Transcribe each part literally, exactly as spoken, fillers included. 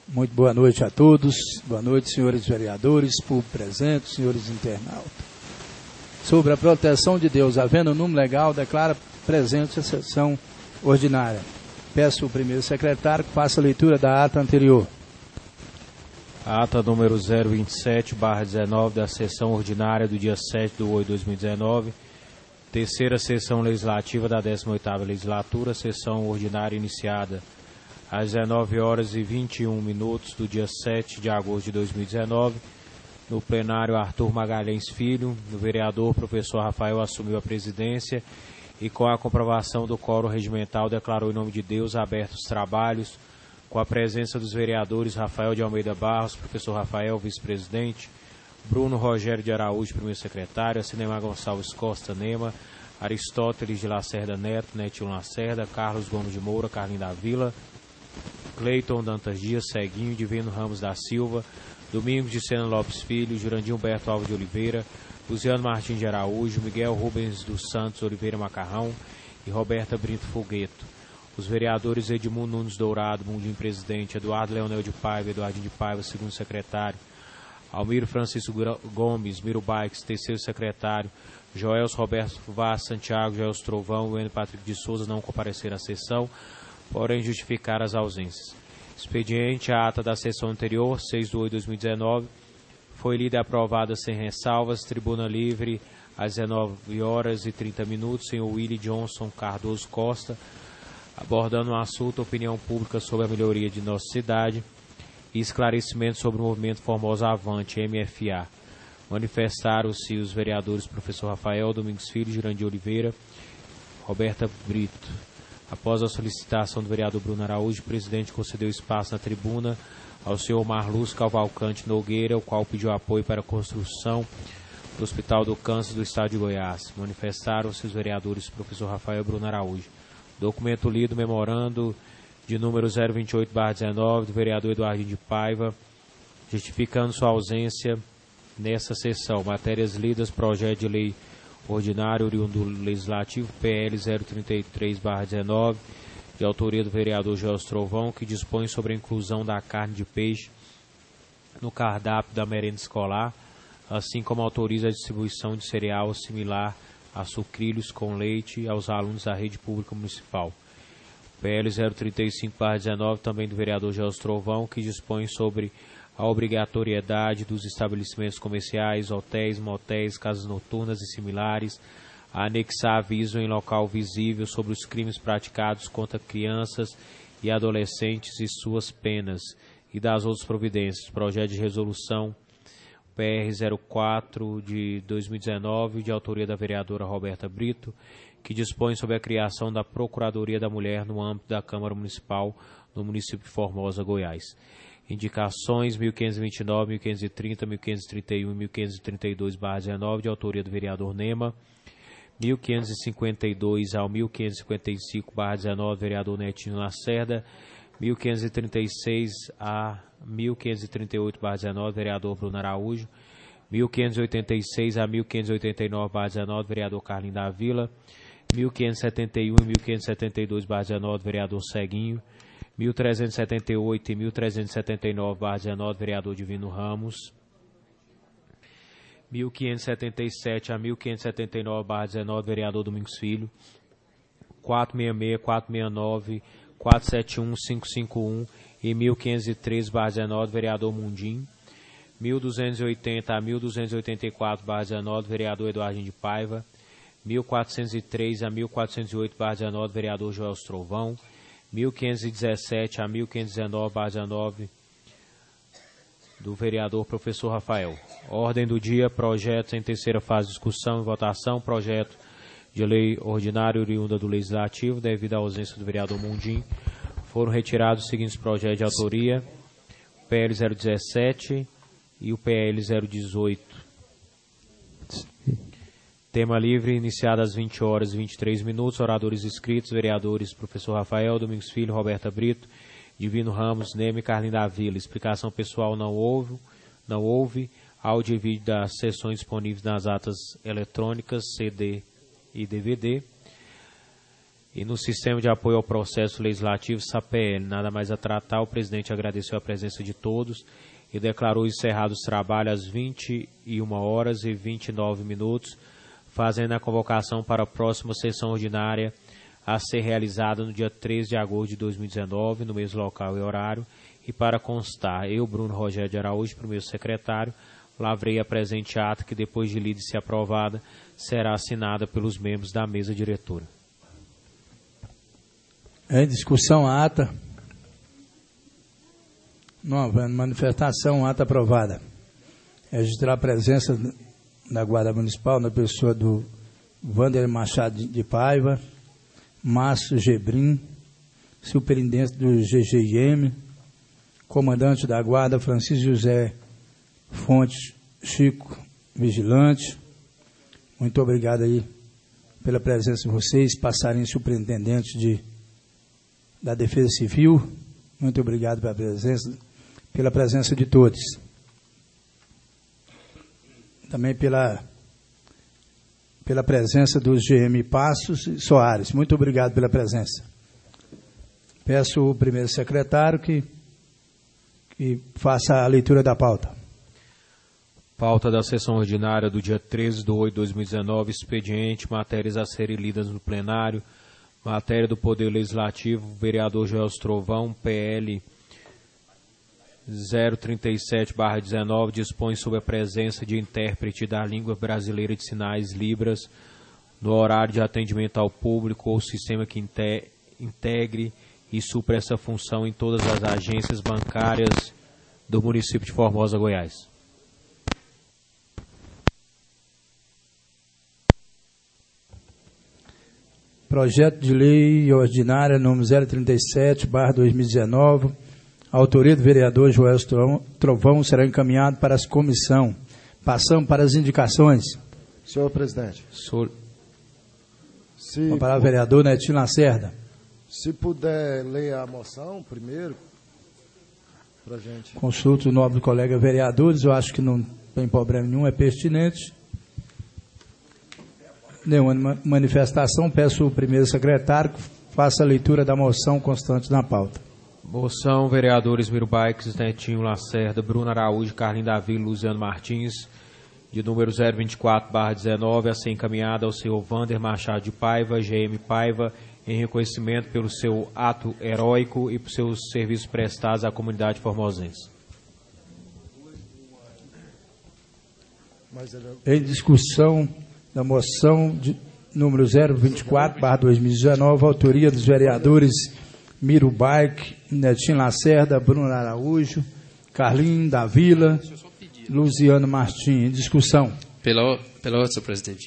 Muito boa noite a todos. Boa noite, senhores vereadores, público presente, senhores internautas. Sobre a proteção de Deus, havendo número legal, declara presente a sessão ordinária. Peço ao primeiro secretário que faça a leitura da ata anterior. A ata número zero vinte e sete barra dezenove da sessão ordinária do dia sete de oito de dois mil e dezenove, terceira sessão legislativa da décima oitava legislatura, sessão ordinária iniciada às dezenove horas e vinte e um minutos do dia sete de agosto de dois mil e dezenove, no plenário Arthur Magalhães Filho, o vereador professor Rafael assumiu a presidência e com a comprovação do quórum regimental declarou em nome de Deus abertos os trabalhos, com a presença dos vereadores Rafael de Almeida Barros, professor Rafael, vice-presidente, Bruno Rogério de Araújo, primeiro secretário, Cinemar Gonçalves Costa Nema, Aristóteles de Lacerda Neto, Netinho Lacerda, Carlos Gomes de Moura, Carlinho da Vila, Cleiton Dantas Dias, Ceguinho, Divino Ramos da Silva, Domingos de Sena Lopes Filho, Jurandir Humberto Alves de Oliveira, Luciano Martins de Araújo, Miguel Rubens dos Santos Oliveira Macarrão e Roberta Brito Fogueto. Os vereadores Edmundo Nunes Dourado, Mundim presidente, Eduardo Leonel de Paiva, Eduardinho de Paiva, segundo secretário, Almiro Francisco Gomes, Miro Baix, terceiro secretário, Joels Roberto Vaz Santiago, Joels Trovão e Wendel Patrick de Souza não compareceram à sessão, porém justificar as ausências. Expediente, a ata da sessão anterior, seis de oito de dois mil e dezenove, foi lida e aprovada sem ressalvas, tribuna livre às dezenove horas e trinta minutos, senhor Willie Johnson Cardoso Costa, abordando um assunto, opinião pública sobre a melhoria de nossa cidade e esclarecimento sobre o movimento Formosa Avante, M F A. Manifestaram-se os vereadores professor Rafael Domingos Filho, Jurandir Oliveira, Roberta Brito. Após a solicitação do vereador Bruno Araújo, o presidente concedeu espaço na tribuna ao senhor Marluz Cavalcante Nogueira, o qual pediu apoio para a construção do Hospital do Câncer do Estado de Goiás. Manifestaram-se os vereadores professor Rafael Bruno Araújo. Documento lido, memorando de número zero vinte e oito barra dezenove do vereador Eduardinho de Paiva, justificando sua ausência nessa sessão. Matérias lidas, projeto de lei ordinário oriundo do Legislativo, P L zero trinta e três barra dezenove, de autoria do vereador Joels Trovão, que dispõe sobre a inclusão da carne de peixe no cardápio da merenda escolar, assim como autoriza a distribuição de cereal similar a sucrilhos com leite aos alunos da rede pública municipal. P L zero trinta e cinco barra dezenove, também do vereador Joels Trovão, que dispõe sobre a obrigatoriedade dos estabelecimentos comerciais, hotéis, motéis, casas noturnas e similares a anexar aviso em local visível sobre os crimes praticados contra crianças e adolescentes e suas penas e das outras providências. Projeto de resolução P R zero quatro de dois mil e dezenove, de autoria da vereadora Roberta Brito, que dispõe sobre a criação da Procuradoria da Mulher no âmbito da Câmara Municipal no município de Formosa, Goiás. Indicações mil quinhentos e vinte e nove, mil quinhentos e trinta, mil quinhentos e trinta e um e mil quinhentos e trinta e dois barra dezenove, de autoria do vereador Nema. mil quinhentos e cinquenta e dois ao mil quinhentos e cinquenta e cinco barra dezenove, vereador Netinho Lacerda. mil quinhentos e trinta e seis a mil quinhentos e trinta e oito barra dezenove, vereador Bruno Araújo. mil quinhentos e oitenta e seis a mil quinhentos e oitenta e nove barra dezenove, vereador Carlinho da Vila. mil quinhentos e setenta e um e mil quinhentos e setenta e dois barra dezenove, vereador Ceguinho. mil trezentos e setenta e oito e mil trezentos e setenta e nove barra dezenove, vereador Divino Ramos. mil quinhentos e setenta e sete a mil quinhentos e setenta e nove barra dezenove, vereador Domingos Filho. quatrocentos e sessenta e seis, quatrocentos e sessenta e nove, quatrocentos e setenta e um, quinhentos e cinquenta e um e mil quinhentos e treze barra dezenove, vereador Mundim. mil duzentos e oitenta a mil duzentos e oitenta e quatro barra dezenove, vereador Eduardinho de Paiva. mil quatrocentos e três a mil quatrocentos e oito barra dezenove, vereador Joels Trovão. mil quinhentos e dezessete a mil quinhentos e dezenove barra dezenove, do vereador professor Rafael. Ordem do dia, projetos em terceira fase de discussão e votação, projeto de lei ordinária oriunda do Legislativo, devido à ausência do vereador Mundim, foram retirados os seguintes projetos de autoria, o P L zero dezessete e o P L zero dezoito. Tema livre, iniciado às vinte horas e vinte e três minutos, oradores inscritos, vereadores professor Rafael, Domingos Filho, Roberta Brito, Divino Ramos, Neme e Carlinho da Vila. Explicação pessoal não houve, não houve, áudio e vídeo das sessões disponíveis nas atas eletrônicas, C D e D V D. E no Sistema de Apoio ao Processo Legislativo, S A P L, nada mais a tratar, o presidente agradeceu a presença de todos e declarou encerrados os trabalhos às vinte e uma horas e vinte e nove minutos, fazendo a convocação para a próxima sessão ordinária a ser realizada no dia treze de agosto de dois mil e dezenove, no mesmo local e horário, e para constar, eu, Bruno Rogério de Araújo, primeiro secretário, lavrei a presente ata que, depois de lida e se aprovada, será assinada pelos membros da mesa diretora. Em discussão, a ata. Não havendo manifestação, ata aprovada. Registrar a presença da Guarda Municipal na pessoa do Wander Machado de Paiva, Márcio Gebrim, superintendente do G G I M, comandante da Guarda Francisco José Fontes Chico, vigilante. Muito obrigado aí pela presença de vocês, passarinho superintendente de, da Defesa Civil. Muito obrigado pela presença, pela presença de todos. Também pela, pela presença dos G M Passos e Soares. Muito obrigado pela presença. Peço ao primeiro secretário que, que faça a leitura da pauta. Pauta da sessão ordinária do dia treze de oito de dois mil e dezenove, expediente, matérias a serem lidas no plenário, matéria do Poder Legislativo, vereador Joel Trovão, P L zero trinta e sete barra dezenove, dispõe sobre a presença de intérprete da língua brasileira de sinais Libras no horário de atendimento ao público ou sistema que integre e supra essa função em todas as agências bancárias do município de Formosa, Goiás. Projeto de Lei Ordinária número zero trinta e sete barra dois mil e dezenove, autoria do vereador Joel Trovão, será encaminhado para a comissão. Passamos para as indicações. Senhor presidente. Senhor... Uma palavra, vereador Netinho Lacerda. Se puder ler a moção primeiro, para a gente. Consulto o nobre colega vereadores, eu acho que não tem problema nenhum, é pertinente. Nenhuma manifestação, peço ao primeiro secretário que faça a leitura da moção constante na pauta. Moção, vereadores Miro Baix, Netinho Lacerda, Bruno Araújo, Carlinhos Davi, Luciano Martins, de número zero vinte e quatro barra dezenove, a ser encaminhada ao senhor Wander Machado de Paiva, G M Paiva, em reconhecimento pelo seu ato heróico e por seus serviços prestados à comunidade formosense. Em discussão da moção de número zero vinte e quatro barra dois mil e dezenove, autoria dos vereadores Miro Baix, Netinho Lacerda, Bruno Araújo, Carlinhos da Vila, Luciano Martins. Em discussão. Pela, pela ordem, senhor presidente.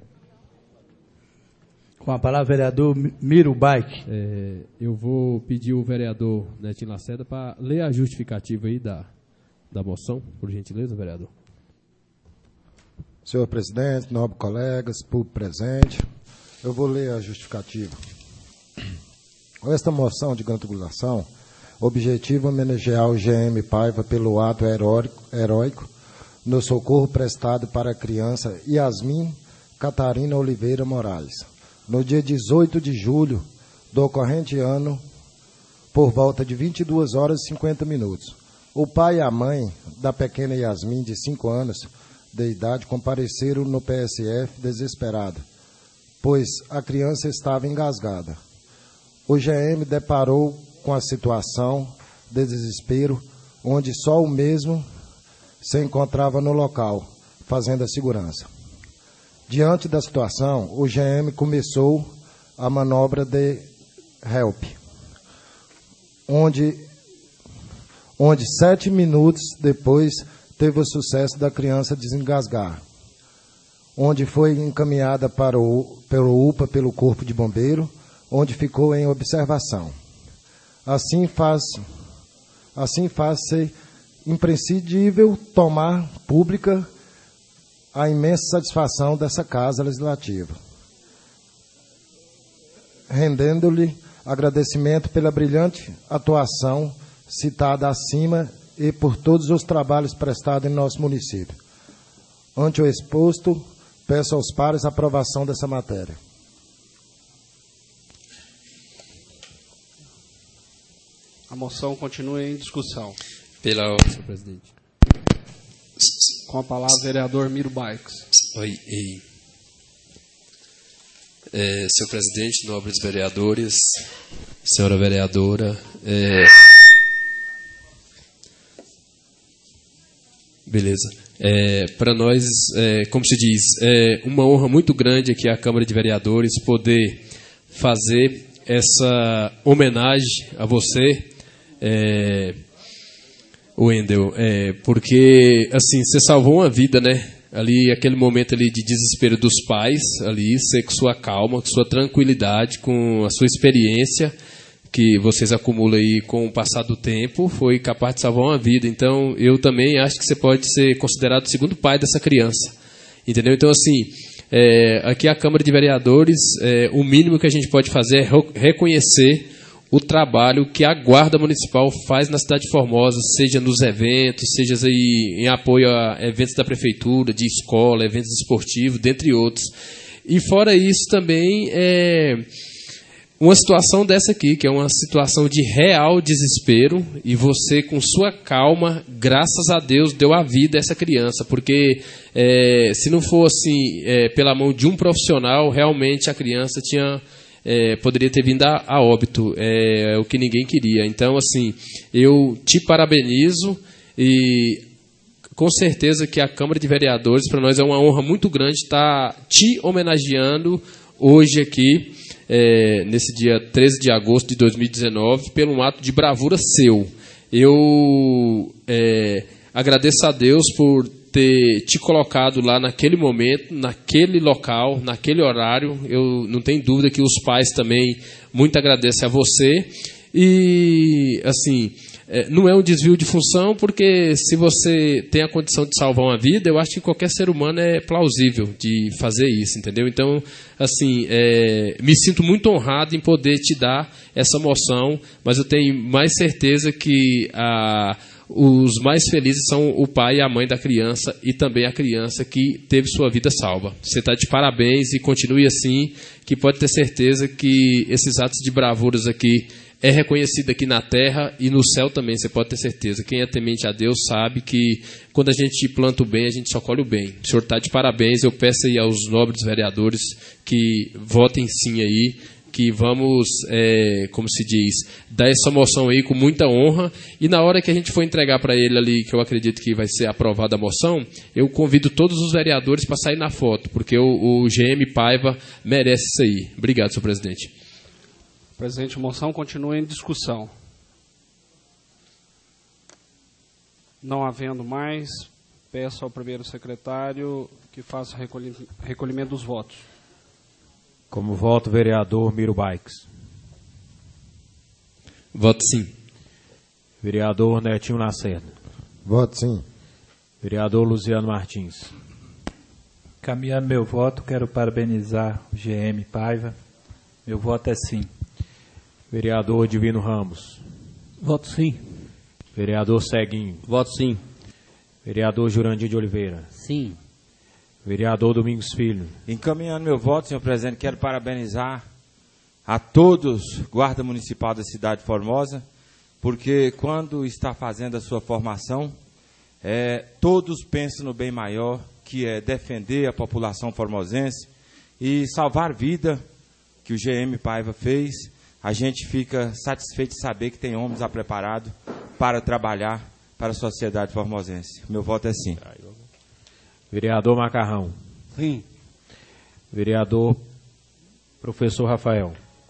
Com a palavra, vereador Miro Baix. É, eu vou pedir o vereador Netinho Lacerda para ler a justificativa aí da, da moção, por gentileza, vereador. Senhor presidente, nobres colegas, público presente, eu vou ler a justificativa. Esta moção de gratulação objetiva homenagear o G M Paiva pelo ato heróico, heróico no socorro prestado para a criança Yasmin Catarina Oliveira Moraes, no dia dezoito de julho do ocorrente ano, por volta de vinte e duas horas e cinquenta minutos. O pai e a mãe da pequena Yasmin, de cinco anos de idade, compareceram no P S F desesperado, pois a criança estava engasgada. O G M deparou com a situação de desespero, onde só o mesmo se encontrava no local, fazendo a segurança. Diante da situação, o G M começou a manobra de help, onde, onde sete minutos depois teve o sucesso da criança desengasgar, onde foi encaminhada para o, pelo U P A pelo Corpo de Bombeiro, onde ficou em observação. Assim faz, assim faz-se imprescindível tomar pública a imensa satisfação dessa Casa Legislativa, rendendo-lhe agradecimento pela brilhante atuação citada acima e por todos os trabalhos prestados em nosso município. Ante o exposto, peço aos pares a aprovação dessa matéria. A moção continua em discussão. Pela... Senhor presidente. Com a palavra, o vereador Miro Baix. Oi, ei. É, senhor presidente, nobres vereadores, senhora vereadora, é... beleza. É, para nós, é, como se diz, é uma honra muito grande aqui à Câmara de Vereadores poder fazer essa homenagem a você, é, Wendel, é, porque assim, você salvou uma vida, né? Ali, aquele momento ali de desespero dos pais, ali, você com sua calma, com sua tranquilidade, com a sua experiência que vocês acumulam aí com o passar do tempo, foi capaz de salvar uma vida. Então, eu também acho que você pode ser considerado o segundo pai dessa criança. Entendeu? Então, assim, é, aqui a Câmara de Vereadores, é, o mínimo que a gente pode fazer é reconhecer o trabalho que a Guarda Municipal faz na cidade de Formosa, seja nos eventos, seja aí em apoio a eventos da Prefeitura, de escola, eventos esportivos, dentre outros. E fora isso também, é... uma situação dessa aqui, que é uma situação de real desespero, e você, com sua calma, graças a Deus, deu a vida a essa criança, porque é, se não fosse é, pela mão de um profissional, realmente a criança tinha, é, poderia ter vindo a, a óbito, é, é o que ninguém queria. Então, assim, eu te parabenizo e com certeza que a Câmara de Vereadores, para nós é uma honra muito grande estar te homenageando hoje aqui, É, nesse dia treze de agosto de dois mil e dezenove, pelo um ato de bravura seu. Eu é, agradeço a Deus por ter te colocado lá naquele momento, naquele local, naquele horário. Eu não tenho dúvida que os pais também muito agradecem a você. E, assim, é, não é um desvio de função, porque se você tem a condição de salvar uma vida, eu acho que qualquer ser humano é plausível de fazer isso, entendeu? Então, assim, é, me sinto muito honrado em poder te dar essa moção, mas eu tenho mais certeza que a, os mais felizes são o pai e a mãe da criança, e também a criança que teve sua vida salva. Você está de parabéns e continue assim, que pode ter certeza que esses atos de bravuras aqui é reconhecido aqui na terra e no céu também, você pode ter certeza. Quem é temente a Deus sabe que quando a gente planta o bem, a gente só colhe o bem. O senhor está de parabéns, eu peço aí aos nobres vereadores que votem sim aí, que vamos, é, como se diz, dar essa moção aí com muita honra, e na hora que a gente for entregar para ele ali, que eu acredito que vai ser aprovada a moção, eu convido todos os vereadores para sair na foto, porque o, o G M Paiva merece isso aí. Obrigado, senhor presidente. Presidente, a moção continua em discussão. Não havendo mais, peço ao primeiro secretário que faça recolhimento dos votos. Como voto, vereador Miro Baix. Voto sim. Vereador Netinho Lacerda. Voto sim. Vereador Luciano Martins. Caminhando meu voto, quero parabenizar o G M Paiva. Meu voto é sim. Vereador Divino Ramos. Voto sim. Vereador Ceguinho. Voto sim. Vereador Jurandir de Oliveira. Sim. Vereador Domingos Filho. Encaminhando meu voto, senhor presidente, quero parabenizar a todos, Guarda Municipal da cidade de Formosa, porque quando está fazendo a sua formação, é, todos pensam no bem maior, que é defender a população formosense e salvar vida, que o G M Paiva fez. A gente fica satisfeito de saber que tem homens preparados para trabalhar para a sociedade formosense. Meu voto é sim. Vereador Macarrão. Sim. Vereador Professor Rafael.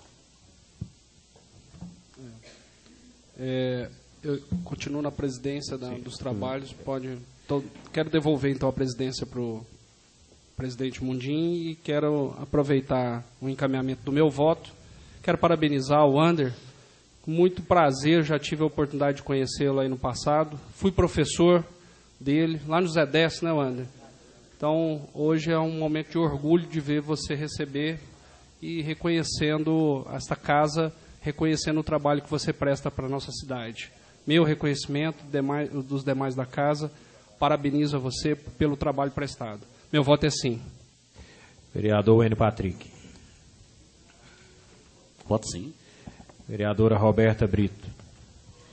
É, eu continuo na presidência da, dos trabalhos. Pode, tô, quero devolver então a presidência para o presidente Mundim e quero aproveitar o encaminhamento do meu voto. Quero parabenizar o Wander. Com muito prazer, já tive a oportunidade de conhecê-lo aí no passado. Fui professor dele, lá no Zé Décio, né, Wander? Então, hoje é um momento de orgulho de ver você receber e reconhecendo esta casa, reconhecendo o trabalho que você presta para a nossa cidade. Meu reconhecimento, demais, dos demais da casa, parabenizo a você pelo trabalho prestado. Meu voto é sim. Vereador N. Patrick. Voto sim. Vereadora Roberta Brito.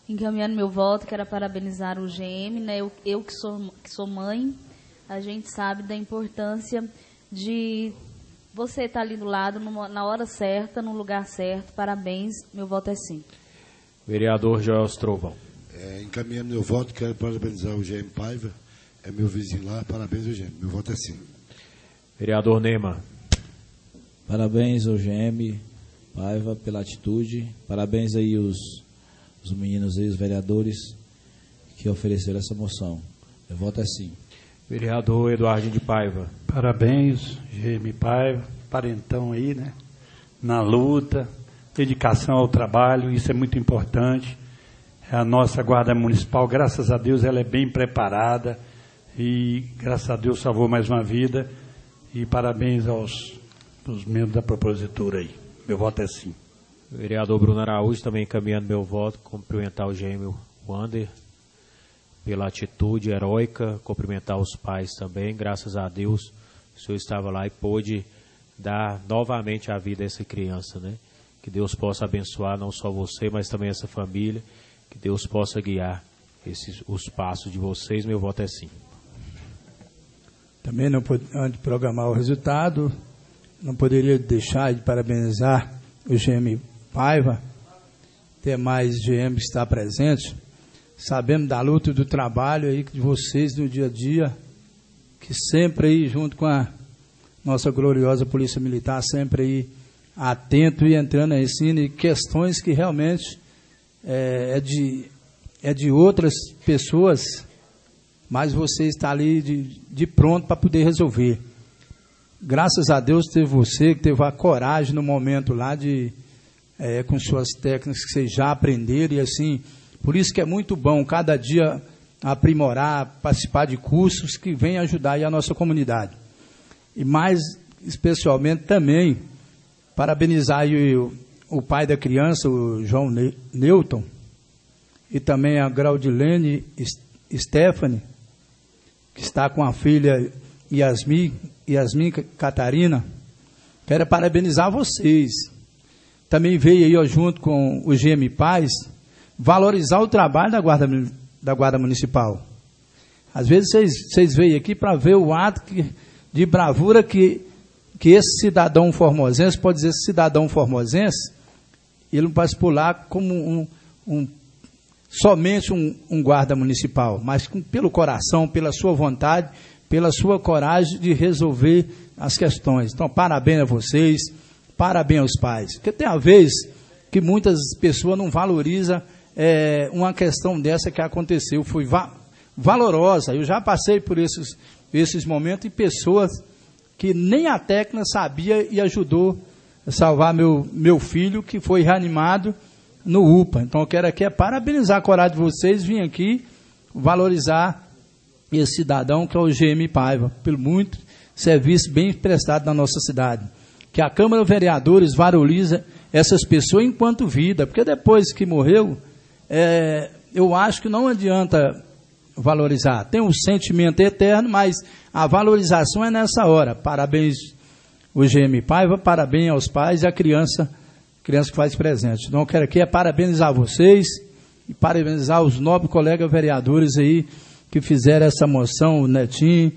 encaminhando meu voto, quero parabenizar o G M, né? Eu, eu que, sou, que sou mãe, a gente sabe da importância de você estar ali do lado, numa, na hora certa, no lugar certo. Parabéns, meu voto é sim. Vereador Joel Trovão. É, encaminhando meu voto, quero parabenizar o G M Paiva, é meu vizinho lá, parabéns, G M, meu voto é sim. Vereador Nema. Parabéns ao G M Paiva pela atitude, parabéns aí os, os meninos e os vereadores que ofereceram essa moção. Meu voto é sim. Vereador Eduardo de Paiva. Parabéns, G M Paiva, parentão aí, né? Na luta, dedicação ao trabalho, isso é muito importante. A nossa Guarda Municipal, graças a Deus, ela é bem preparada e, graças a Deus, salvou mais uma vida. E parabéns aos, aos membros da propositura aí. Meu voto é sim. Vereador Bruno Araújo, também encaminhando meu voto, cumprimentar o gêmeo Wander pela atitude heróica, cumprimentar os pais também, graças a Deus, o senhor estava lá e pôde dar novamente a vida a essa criança, né? Que Deus possa abençoar não só você, mas também essa família, que Deus possa guiar esses, os passos de vocês, meu voto é sim. Também, não pode, antes de programar o resultado, não poderia deixar de parabenizar o G M Paiva, demais G M que está presente. Sabemos da luta e do trabalho aí de vocês no dia a dia, que sempre aí, junto com a nossa gloriosa Polícia Militar, sempre aí atento e entrando aí sim em questões que realmente é, é, de, é de outras pessoas, mas você está ali de, de pronto para poder resolver. Graças a Deus teve você que teve a coragem no momento lá de, é, com suas técnicas que vocês já aprenderam e assim, por isso que é muito bom cada dia aprimorar, participar de cursos que vêm ajudar aí a nossa comunidade. E mais especialmente também parabenizar aí o, o pai da criança, o João Newton, e também a Graudilene Stephanie, que está com a filha Yasmin, Yasmin Catarina. Quero parabenizar vocês. Também veio aí, ó, junto com o G M Paz, valorizar o trabalho da Guarda, da Guarda Municipal. Às vezes vocês, vocês veem aqui para ver o ato que, de bravura que, que esse cidadão formosense, pode dizer esse cidadão formosense, ele não pode pular como um, um, somente um, um guarda municipal, mas com, pelo coração, pela sua vontade, pela sua coragem de resolver as questões. Então, parabéns a vocês, parabéns aos pais. Porque tem a vez que muitas pessoas não valorizam é, uma questão dessa que aconteceu, foi va valorosa. Eu já passei por esses, esses momentos e pessoas que nem a técnica sabia e ajudou a salvar meu, meu filho, que foi reanimado no U P A. Então eu quero aqui é parabenizar a coragem de vocês, vim aqui valorizar esse cidadão que é o G M Paiva, pelo muito serviço bem prestado na nossa cidade. Que a Câmara de Vereadores valoriza essas pessoas enquanto vida, porque depois que morreu, é, eu acho que não adianta valorizar. Tem um sentimento eterno, mas a valorização é nessa hora. Parabéns o G M Paiva, parabéns aos pais e à criança, criança que faz presente. Então eu quero aqui é parabenizar vocês e parabenizar os nobres colegas vereadores aí que fizeram essa moção, o Netinho,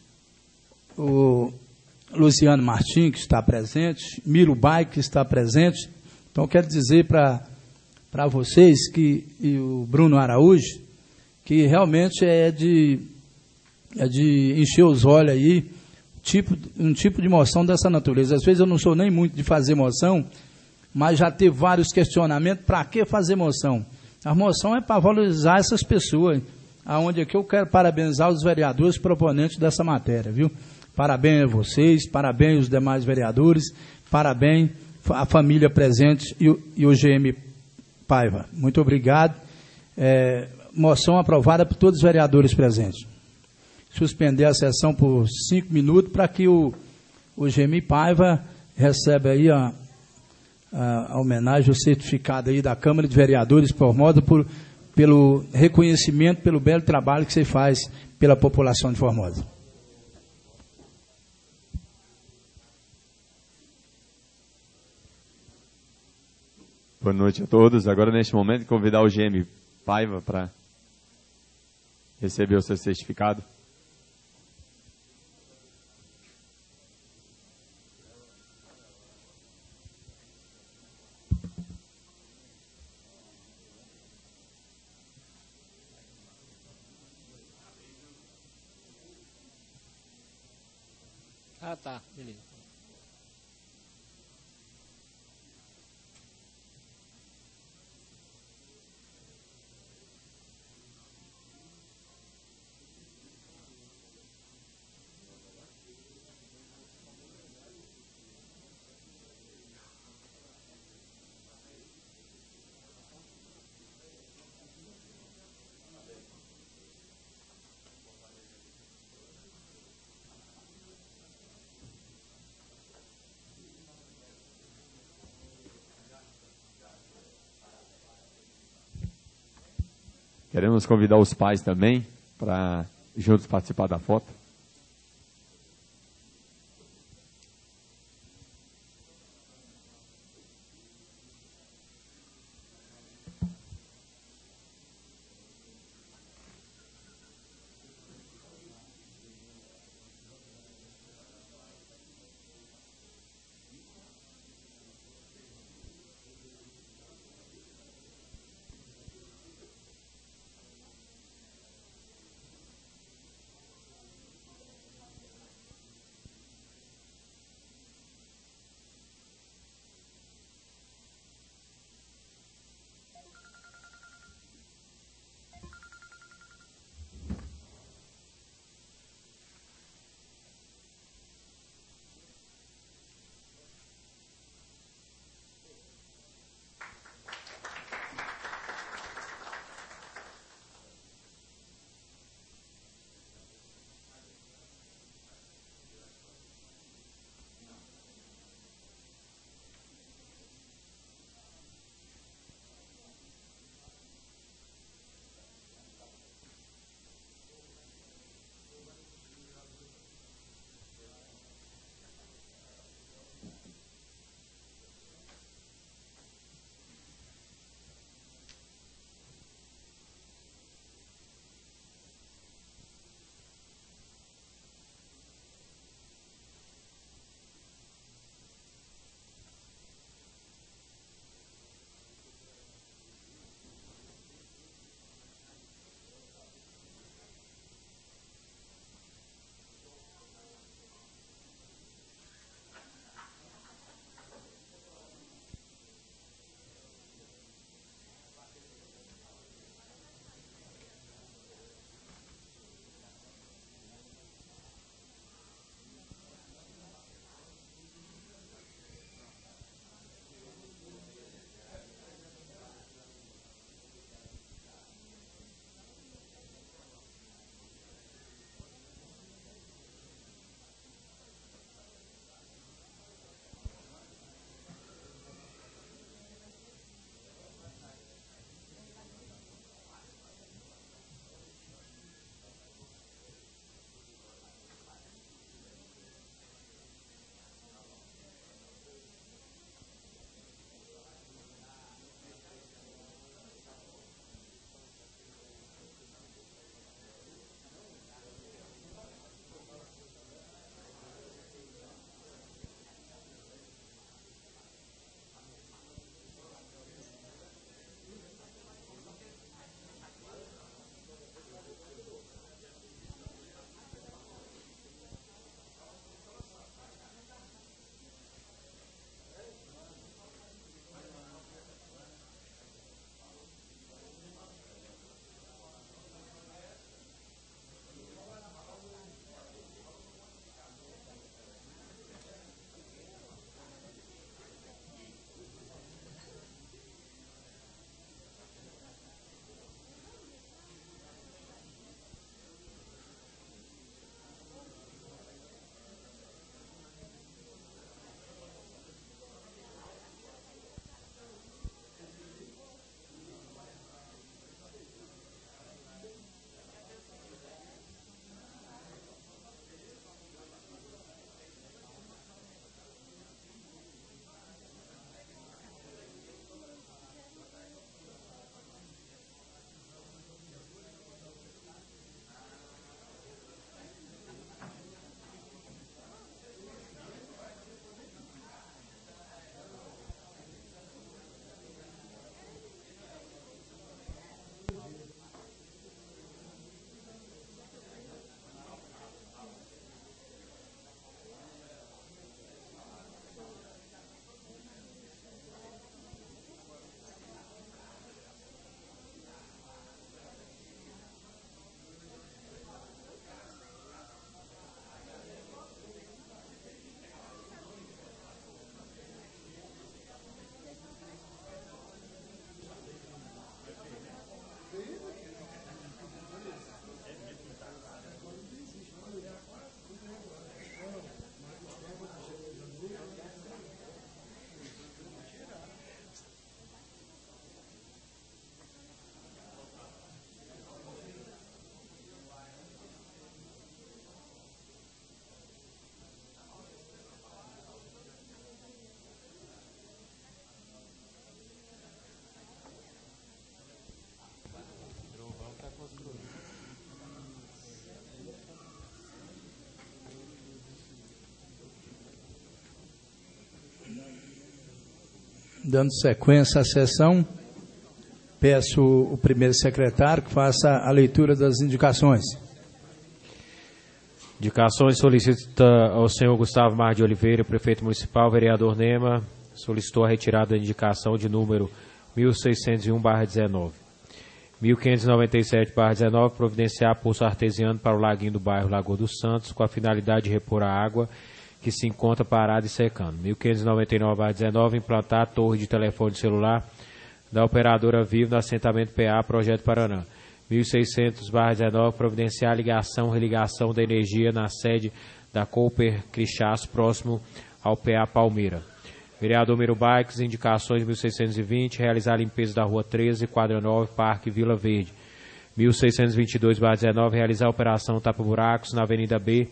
o Luciano Martins, que está presente, Milo Bai, que está presente. Então, eu quero dizer para vocês, que, e o Bruno Araújo, que realmente é de, é de encher os olhos aí, tipo, um tipo de moção dessa natureza. Às vezes eu não sou nem muito de fazer moção, mas já teve vários questionamentos, para que fazer moção? A moção é para valorizar essas pessoas, aonde aqui eu quero parabenizar os vereadores proponentes dessa matéria, viu? Parabéns a vocês, parabéns aos demais vereadores, parabéns a família presente e o, e o G M Paiva. Muito obrigado. É, moção aprovada por todos os vereadores presentes. Suspender a sessão por cinco minutos para que o, o G M Paiva receba aí a, a, a homenagem, o certificado aí da Câmara de Vereadores Formosa por, pelo reconhecimento, pelo belo trabalho que você faz pela população de Formosa. Boa noite a todos. Agora, neste momento, convidar o G M Paiva para receber o seu certificado. Ah, tá, beleza. Queremos convidar os pais também para juntos participar da foto. Dando sequência à sessão, peço o primeiro secretário que faça a leitura das indicações. Indicações solicita ao senhor Gustavo Mar de Oliveira, prefeito municipal, vereador Nema, solicitou a retirada da indicação de número mil seiscentos e um barra dezenove. mil quinhentos e noventa e sete barra dezenove, providenciar poço artesiano para o laguinho do bairro Lagoa dos Santos, com a finalidade de repor a água que se encontra parada e secando. mil quinhentos e noventa e nove barra dezenove, implantar a torre de telefone celular da operadora Vivo no assentamento P A, Projeto Paraná. mil e seiscentos barra dezenove, providenciar a ligação, religação da energia na sede da Cooper Crixás, próximo ao P A Palmeira. Vereador Miro Bikes, indicações mil seiscentos e vinte, realizar a limpeza da Rua treze, quadra nove, Parque Vila Verde. mil seiscentos e vinte e dois barra dezenove, realizar a operação tapa-buracos na Avenida B,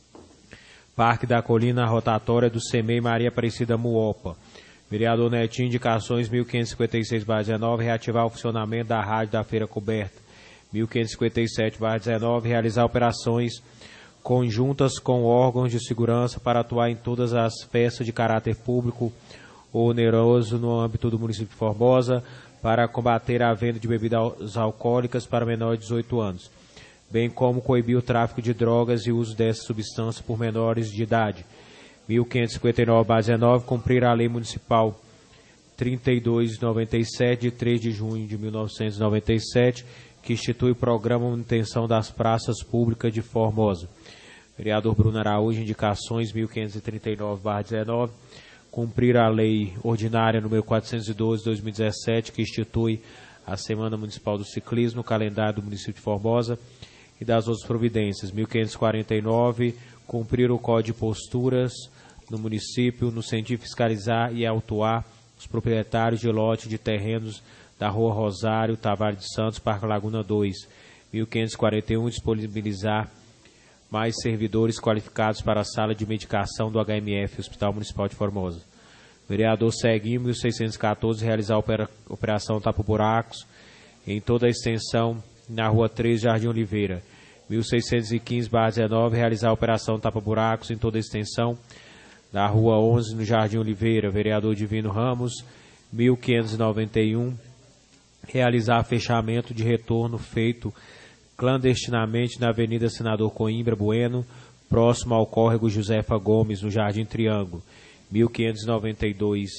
Parque da Colina, rotatória do C M E I Maria Aparecida Muopa. Vereador Netinho, indicações mil quinhentos e cinquenta e seis barra dezenove, reativar o funcionamento da rádio da Feira Coberta. mil quinhentos e cinquenta e sete barra dezenove, realizar operações conjuntas com órgãos de segurança para atuar em todas as festas de caráter público ou oneroso no âmbito do município de Formosa para combater a venda de bebidas alcoólicas para menores de dezoito anos, bem como coibir o tráfico de drogas e uso dessa substância por menores de idade. mil quinhentos e cinquenta e nove barra dezenove, cumprir a Lei Municipal trinta e dois de noventa e sete, de três de junho de mil novecentos e noventa e sete, que institui o Programa de Manutenção das Praças Públicas de Formosa. Vereador Bruno Araújo, indicações mil quinhentos e trinta e nove barra dezenove, cumprir a Lei Ordinária número quatrocentos e doze de dois mil e dezessete, que institui a Semana Municipal do Ciclismo, o calendário do município de Formosa e das outras providências. mil quinhentos e quarenta e nove, cumprir o Código de Posturas no município, no sentido de fiscalizar e autuar os proprietários de lote de terrenos da Rua Rosário, Tavares de Santos, Parque Laguna dois. mil quinhentos e quarenta e um, disponibilizar mais servidores qualificados para a sala de medicação do H M F, Hospital Municipal de Formosa. Vereador Seguinho, mil seiscentos e quatorze, realizar a opera, operação tapa-buracos em toda a extensão na Rua três, Jardim Oliveira. mil seiscentos e quinze barra dezenove, realizar a operação tapa-buracos em toda a extensão da Rua onze, no Jardim Oliveira. Vereador Divino Ramos, mil quinhentos e noventa e um, realizar fechamento de retorno feito clandestinamente na Avenida Senador Coimbra Bueno, próximo ao córrego Josefa Gomes, no Jardim Triângulo. mil quinhentos e noventa e dois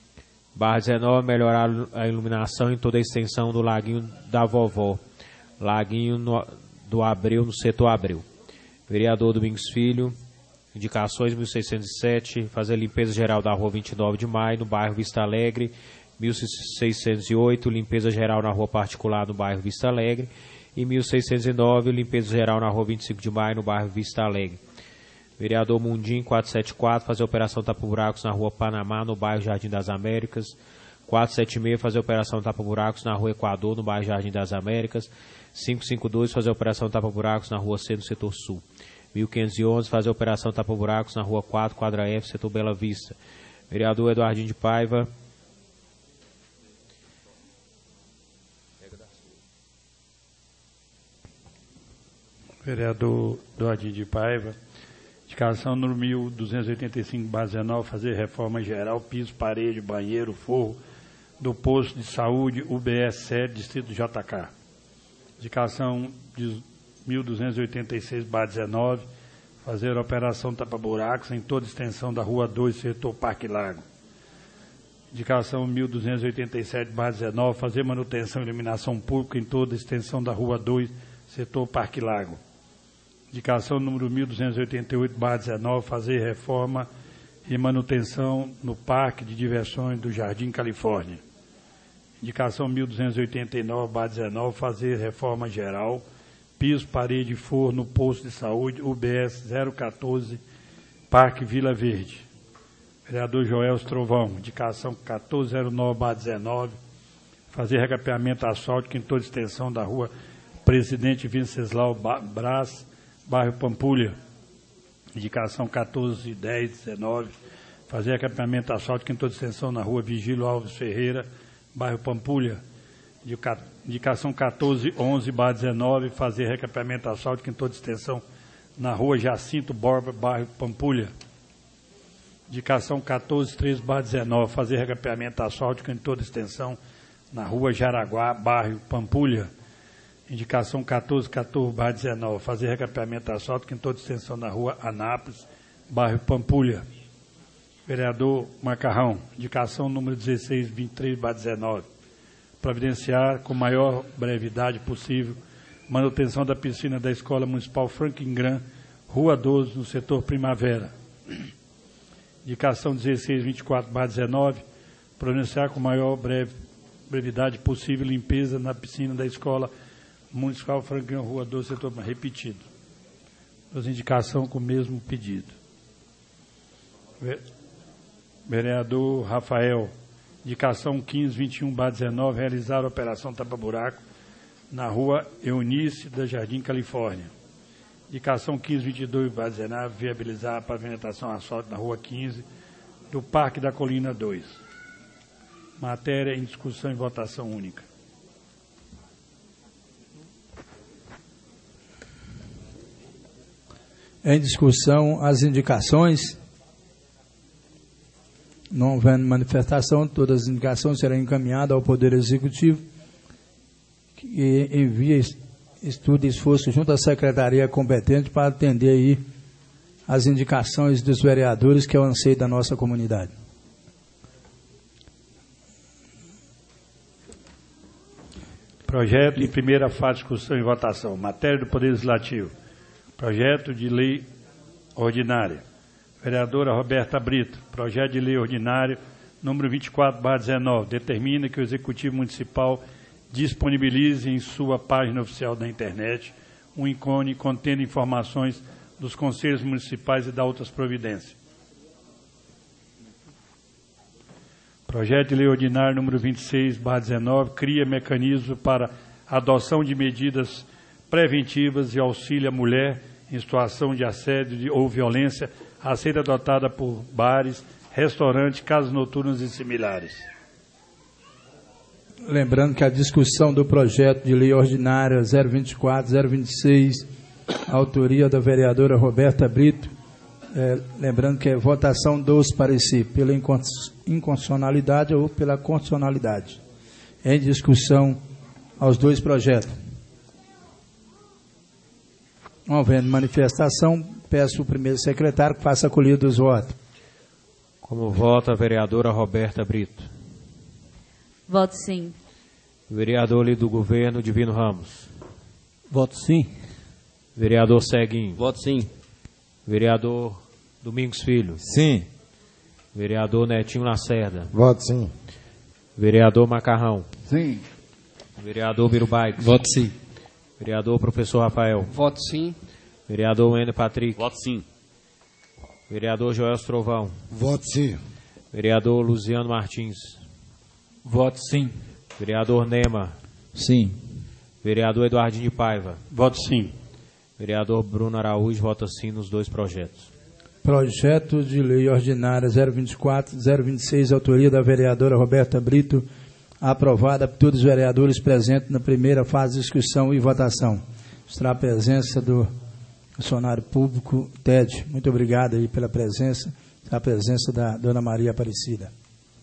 barra dezenove, melhorar a iluminação em toda a extensão do Laguinho da Vovó, Laguinho no, do Abreu, no setor Abreu. Vereador Domingos Filho, indicações mil seiscentos e sete, fazer limpeza geral da Rua vinte e nove de maio, no bairro Vista Alegre. mil seiscentos e oito, limpeza geral na Rua Particular, no bairro Vista Alegre. E mil seiscentos e nove, limpeza geral na Rua vinte e cinco de maio, no bairro Vista Alegre. Vereador Mundim, quatrocentos e setenta e quatro, fazer operação tapa-buracos na Rua Panamá, no bairro Jardim das Américas. quatrocentos e setenta e seis, fazer operação tapa-buracos na Rua Equador, no bairro Jardim das Américas. quinhentos e cinquenta e dois, fazer operação tapa-buracos na Rua C, no setor sul. mil quinhentos e onze, fazer operação tapa-buracos na Rua quatro, quadra F, setor Bela Vista. Vereador Eduardinho de Paiva. Vereador Eduardinho de Paiva, indicação número mil duzentos e oitenta e cinco barra dezenove, fazer reforma geral, piso, parede, banheiro, forro do posto de saúde U B S sete, distrito J K. Indicação de mil duzentos e oitenta e seis barra dezenove, fazer operação tapa-buracos em toda a extensão da Rua dois, setor Parque Lago. Indicação mil duzentos e oitenta e sete barra dezenove, fazer manutenção e iluminação pública em toda a extensão da Rua dois, setor Parque Lago. Indicação número mil duzentos e oitenta e oito barra dezenove, fazer reforma e manutenção no Parque de Diversões do Jardim Califórnia. Indicação mil duzentos e oitenta e nove barra dezenove, fazer reforma geral, piso, parede e forro no posto de saúde U B S zero quatorze, Parque Vila Verde. Vereador Joel Trovão, indicação quatorze zero nove barra dezenove, fazer recapeamento asfáltico em toda a extensão da Rua Presidente Venceslau Brás, bairro Pampulha. Indicação quatorze dez dezenove, fazer recapeamento asfáltico em toda a extensão na Rua Vigílio Alves Ferreira, bairro Pampulha. Indicação quatorze onze barra dezenove, fazer recapeamento asfáltico em toda a extensão na Rua Jacinto Borba, bairro Pampulha. Indicação quatorze treze barra dezenove, fazer recapeamento asfáltico em toda extensão na rua Jaraguá, bairro Pampulha. Indicação quatorze quatorze barra dezenove, fazer recapeamento asfáltico em toda extensão na rua Anápolis, bairro Pampulha. Vereador Macarrão, indicação número dezesseis vinte e três barra dezenove, providenciar com maior brevidade possível manutenção da piscina da Escola Municipal Franklin Graham, Rua doze, no setor Primavera. Indicação dezesseis vinte e quatro barra dezenove, providenciar com maior breve, brevidade possível limpeza na piscina da Escola Municipal Franklin Graham, Rua doze, setor repetido. As indicações com o mesmo pedido. Vereador Rafael, indicação quinze vinte e um barra dezenove, realizar a operação tapa-buraco na rua Eunice da Jardim Califórnia. Indicação quinze vinte e dois barra dezenove, viabilizar a pavimentação asfalto na rua quinze do Parque da Colina dois. Matéria em discussão e votação única. Em discussão as indicações. Não havendo manifestação, todas as indicações serão encaminhadas ao Poder Executivo, que envia estudo e esforço junto à Secretaria competente para atender aí as indicações dos vereadores, que é o anseio da nossa comunidade. Projeto em primeira fase, discussão e votação. Matéria do Poder Legislativo. Projeto de lei ordinária. Vereadora Roberta Brito, projeto de lei ordinário número vinte e quatro barra dezenove, determina que o Executivo Municipal disponibilize em sua página oficial da internet um ícone contendo informações dos conselhos municipais e da outras providências. Projeto de lei ordinário número vinte e seis barra dezenove, cria mecanismo para adoção de medidas preventivas e auxílio à mulher em situação de assédio ou violência a ser adotada por bares, restaurantes, casas noturnas e similares. Lembrando que a discussão do projeto de lei ordinária zero vinte e quatro zero vinte e seis, autoria da vereadora Roberta Brito, é, lembrando que é votação dos parecer pela inconstitucionalidade ou pela constitucionalidade. Em discussão aos dois projetos. Não havendo manifestação, peço ao primeiro secretário que faça a colhida dos votos. Como vota a vereadora Roberta Brito? Voto sim. Vereador líder do governo, Divino Ramos. Voto sim. Vereador Ceguinho. Voto sim. Vereador Domingos Filho. Sim. Vereador Netinho Lacerda. Voto sim. Vereador Macarrão. Sim. Vereador Birubaix. Voto sim. Vereador Professor Rafael. Voto sim. Vereador Wender Patrick. Voto sim. Vereador Joel Trovão. Voto sim. Vereador Luziano Martins. Voto sim. Vereador Nema. Sim. Vereador Eduardinho de Paiva. Voto sim. Vereador Bruno Araújo vota sim nos dois projetos. Projeto de lei ordinária zero vinte e quatro zero vinte e seis, autoria da vereadora Roberta Brito, aprovada por todos os vereadores presentes na primeira fase de discussão e votação. Está a presença do funcionário público, Ted. Muito obrigado aí pela presença, a presença da dona Maria Aparecida.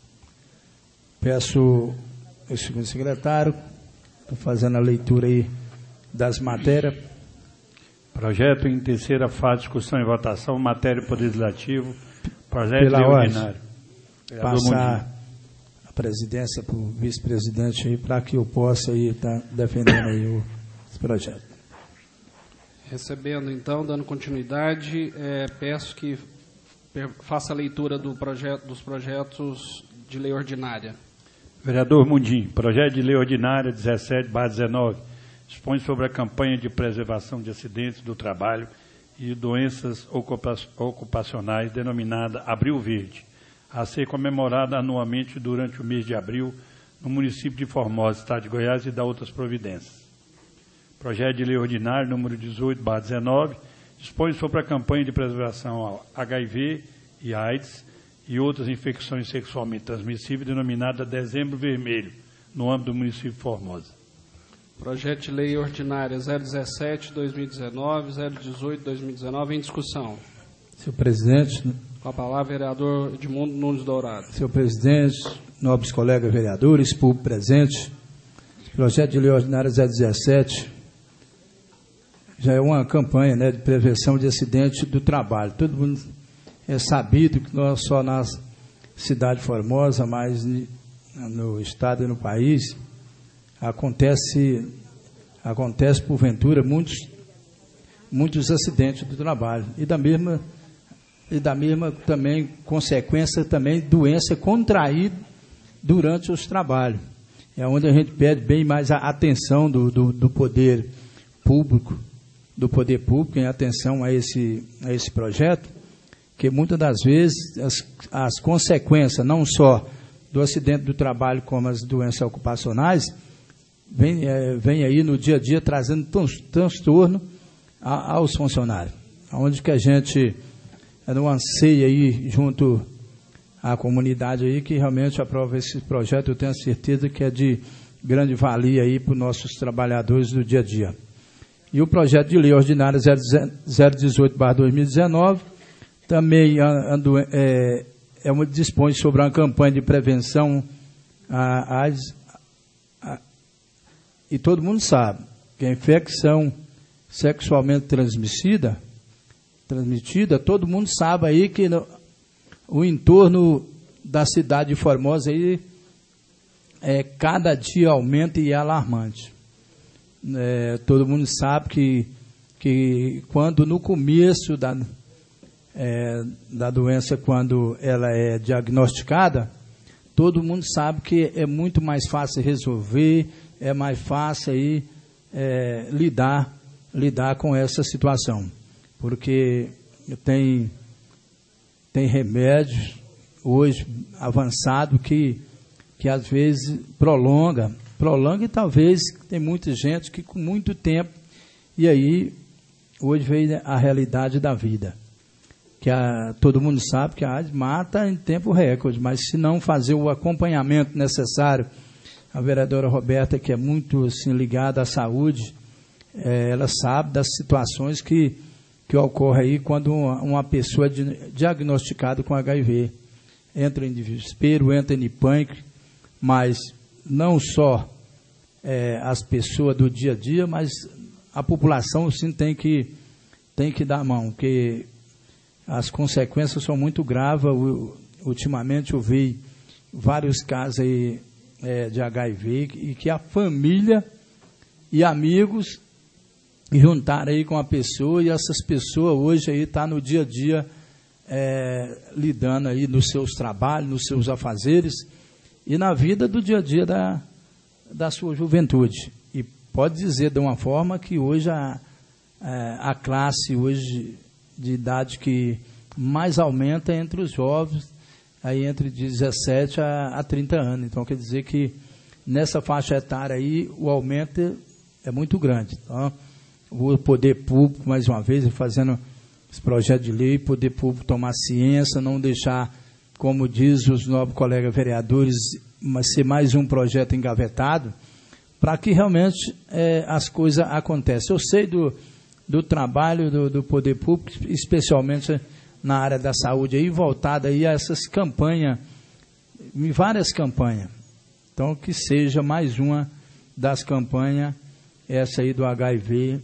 Peço ao segundo secretário, estou fazendo a leitura aí das matérias. Projeto em terceira fase, discussão e votação, matéria do Poder Legislativo, projeto Pela de lei ordem, ordinário. passar a presidência para o vice-presidente aí, para que eu possa aí estar defendendo aí o esse projeto. Recebendo, então, dando continuidade, é, peço que faça a leitura do projeto, dos projetos de lei ordinária. Vereador Mundim, projeto de lei ordinária dezessete barra dezenove, dispõe sobre a campanha de preservação de acidentes do trabalho e doenças ocupacionais denominada Abril Verde, a ser comemorada anualmente durante o mês de abril no município de Formosa, estado de Goiás, e da outras providências. Projeto de lei ordinário número dezoito barra dezenove, dispõe sobre a campanha de preservação ao H I V e AIDS e outras infecções sexualmente transmissíveis denominada Dezembro Vermelho, no âmbito do município de Formosa. Projeto de lei ordinária zero dezessete barra dois mil e dezenove, zero dezoito barra dois mil e dezenove, em discussão. Senhor presidente. Com a palavra, vereador Edmundo Nunes Dourado. Senhor presidente, nobres colegas vereadores, público presente, projeto de lei ordinária zero dezessete já é uma campanha, né, de prevenção de acidente do trabalho. Todo mundo é sabido que não só na cidade de Formosa, mas no estado e no país, acontece, acontece porventura muitos, muitos acidentes do trabalho. E da mesma, e da mesma também consequência também doença contraída durante os trabalhos. É onde a gente pede bem mais a atenção do, do, do poder público, do poder público em atenção a esse, a esse projeto, que muitas das vezes as, as consequências, não só do acidente do trabalho, como as doenças ocupacionais, vem, é, vem aí no dia a dia trazendo transtorno a, aos funcionários. Onde que a gente não anseia aí junto à comunidade aí que realmente aprova esse projeto, eu tenho certeza que é de grande valia aí para os nossos trabalhadores do dia a dia. E o projeto de lei ordinária zero dezoito barra dois mil e dezenove também ando, é, é uma, dispõe sobre uma campanha de prevenção à AIDS, e todo mundo sabe que a infecção sexualmente transmitida, transmitida, todo mundo sabe aí que no, o entorno da cidade de Formosa aí, é, cada dia aumenta e é alarmante. É, todo mundo sabe que, que quando no começo da, é, da doença, quando ela é diagnosticada, todo mundo sabe que é muito mais fácil resolver, é mais fácil aí, é, lidar, lidar com essa situação. Porque tem, tem remédios hoje avançados que, que às vezes prolonga, prolonga e talvez tem muita gente que com muito tempo, e aí hoje veio a realidade da vida, que a, todo mundo sabe que a AIDS mata em tempo recorde, mas se não fazer o acompanhamento necessário, a vereadora Roberta, que é muito assim, ligada à saúde, é, ela sabe das situações que, que ocorrem aí quando uma, uma pessoa é diagnosticada com H I V, entra em desespero, entra em pânico, mas não só é, as pessoas do dia a dia, mas a população sim tem que, tem que dar a mão, porque as consequências são muito graves. Ultimamente eu vi vários casos aí, é, de H I V e que a família e amigos juntaram aí com a pessoa, e essas pessoas hoje aí estão tá no dia a dia é, lidando aí nos seus trabalhos, nos seus afazeres e na vida do dia a dia da, da sua juventude. E pode dizer de uma forma que hoje a, a, a classe hoje de idade que mais aumenta é entre os jovens, aí entre dezessete a trinta anos. Então quer dizer que nessa faixa etária aí o aumento é muito grande. Então, o poder público, mais uma vez, fazendo esse projeto de lei, poder público tomar ciência, não deixar, como diz os nobres colegas vereadores, mas ser mais um projeto engavetado, para que realmente é, as coisas aconteçam. Eu sei do, do trabalho do, do poder público, especialmente na área da saúde, aí, voltada aí a essas campanhas, em várias campanhas. Então, que seja mais uma das campanhas, essa aí do H I V,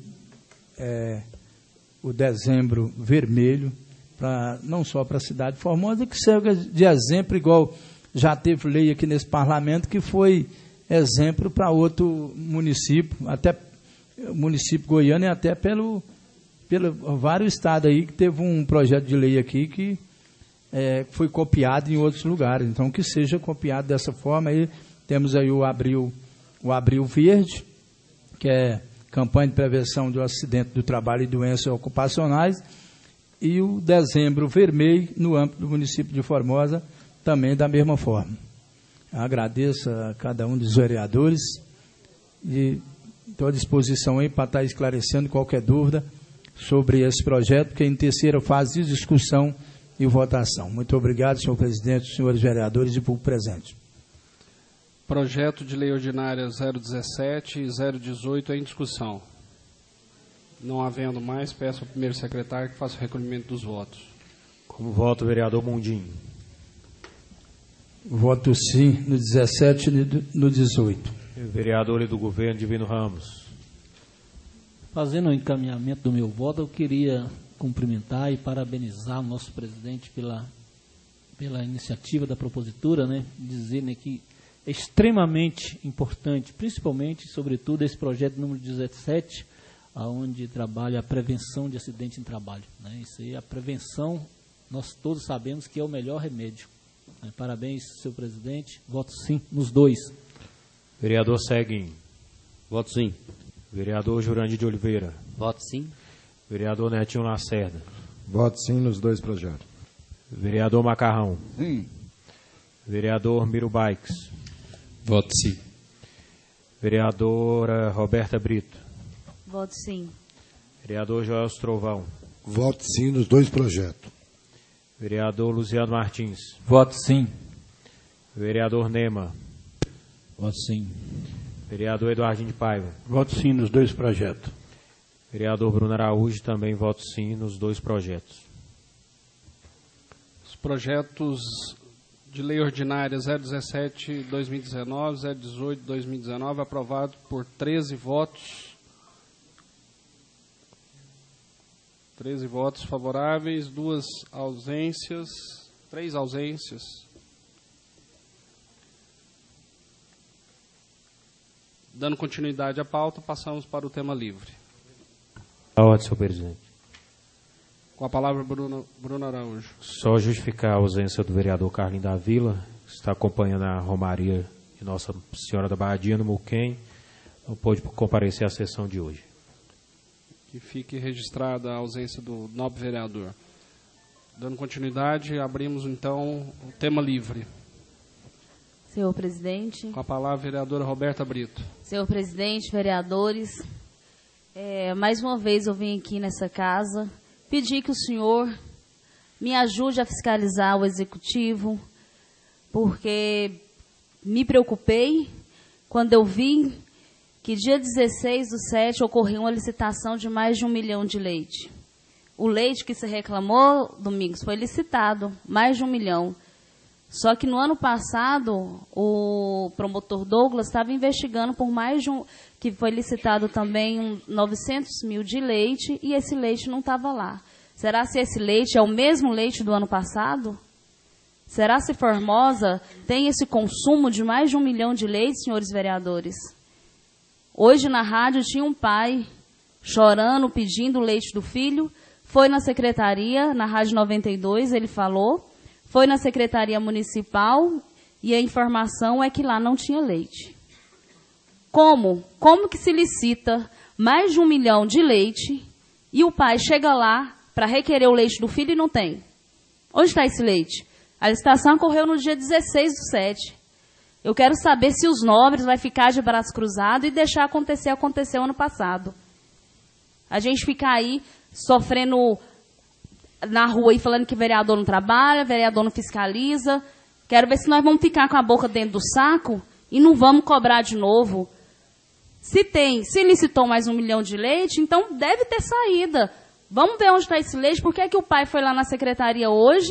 é, o Dezembro Vermelho, pra, não só para a cidade de Formosa, que serve de exemplo, igual já teve lei aqui nesse parlamento, que foi exemplo para outro município, até o município goiano e até pelo, pelo vários estados aí, que teve um projeto de lei aqui que é, foi copiado em outros lugares. Então, que seja copiado dessa forma. Aí temos aí o Abril, o Abril Verde, que é campanha de prevenção do acidente do trabalho e doenças ocupacionais, e o Dezembro Vermelho, no âmbito do município de Formosa, também da mesma forma. Eu agradeço a cada um dos vereadores e estou à disposição aí para estar esclarecendo qualquer dúvida sobre esse projeto, que é em terceira fase de discussão e votação. Muito obrigado, senhor presidente, senhores vereadores e público presente. Projeto de lei ordinária zero dezessete e zero dezoito é em discussão. Não havendo mais, peço ao primeiro secretário que faça o recolhimento dos votos. Como voto o vereador Mundim? Voto sim no dezessete e no dezoito. Vereador do governo Divino Ramos. Fazendo o encaminhamento do meu voto, eu queria cumprimentar e parabenizar o nosso presidente pela, pela iniciativa da propositura, né? Dizer, né, que é extremamente importante, principalmente, sobretudo, esse projeto número dezessete, onde trabalha a prevenção de acidente em trabalho, né? Isso aí, a prevenção, nós todos sabemos que é o melhor remédio. Né? Parabéns, senhor presidente. Voto sim nos dois. Vereador Seguin. Voto sim. Vereador Jurandir de Oliveira. Voto sim. Vereador Netinho Lacerda. Voto sim nos dois projetos. Vereador Macarrão. Sim. Vereador Miro Baix. Voto sim. Vereadora Roberta Brito. Voto sim. Vereador Joel Trovão. Voto sim nos dois projetos. Vereador Luciano Martins. Voto sim. Vereador Nema. Voto sim. Vereador Eduardinho de Paiva. Voto sim nos dois projetos. Vereador Bruno Araújo, também voto sim nos dois projetos. Os projetos de lei ordinária zero dezessete barra dois mil e dezenove, zero dezoito barra dois mil e dezenove, aprovado por treze votos. treze votos favoráveis, duas ausências, três ausências. Dando continuidade à pauta, passamos para o tema livre. A ordem, senhor presidente. Com a palavra, Bruno, Bruno Araújo. Só justificar a ausência do vereador Carlinhos da Vila, que está acompanhando a Romaria de Nossa Senhora da Badia no Muquem, não pôde comparecer à sessão de hoje. Que fique registrada a ausência do nobre vereador. Dando continuidade, abrimos então o tema livre. Senhor presidente. Com a palavra, a vereadora Roberta Brito. Senhor presidente, vereadores, é, mais uma vez eu vim aqui nessa casa pedir que o senhor me ajude a fiscalizar o executivo, porque me preocupei quando eu vi que dia dezesseis do sete ocorreu uma licitação de mais de um milhão de leite. O leite que se reclamou, Domingos, foi licitado, mais de um milhão. Só que no ano passado, o promotor Douglas estava investigando por mais de um, que foi licitado também um novecentos mil de leite, e esse leite não estava lá. Será se esse leite é o mesmo leite do ano passado? Será se Formosa tem esse consumo de mais de um milhão de leite, senhores vereadores? Hoje na rádio tinha um pai chorando, pedindo o leite do filho, foi na secretaria, na Rádio noventa e dois, ele falou, foi na Secretaria Municipal e a informação é que lá não tinha leite. Como? Como que se licita mais de um milhão de leite e o pai chega lá para requerer o leite do filho e não tem? Onde está esse leite? A licitação ocorreu no dia dezesseis do sete. Eu quero saber se os nobres vai ficar de braço cruzado e deixar acontecer, aconteceu ano passado. A gente fica aí sofrendo na rua e falando que vereador não trabalha, vereador não fiscaliza. Quero ver se nós vamos ficar com a boca dentro do saco e não vamos cobrar de novo. Se tem, se licitou mais um milhão de leite, então deve ter saída. Vamos ver onde está esse leite. Por que é que o pai foi lá na secretaria hoje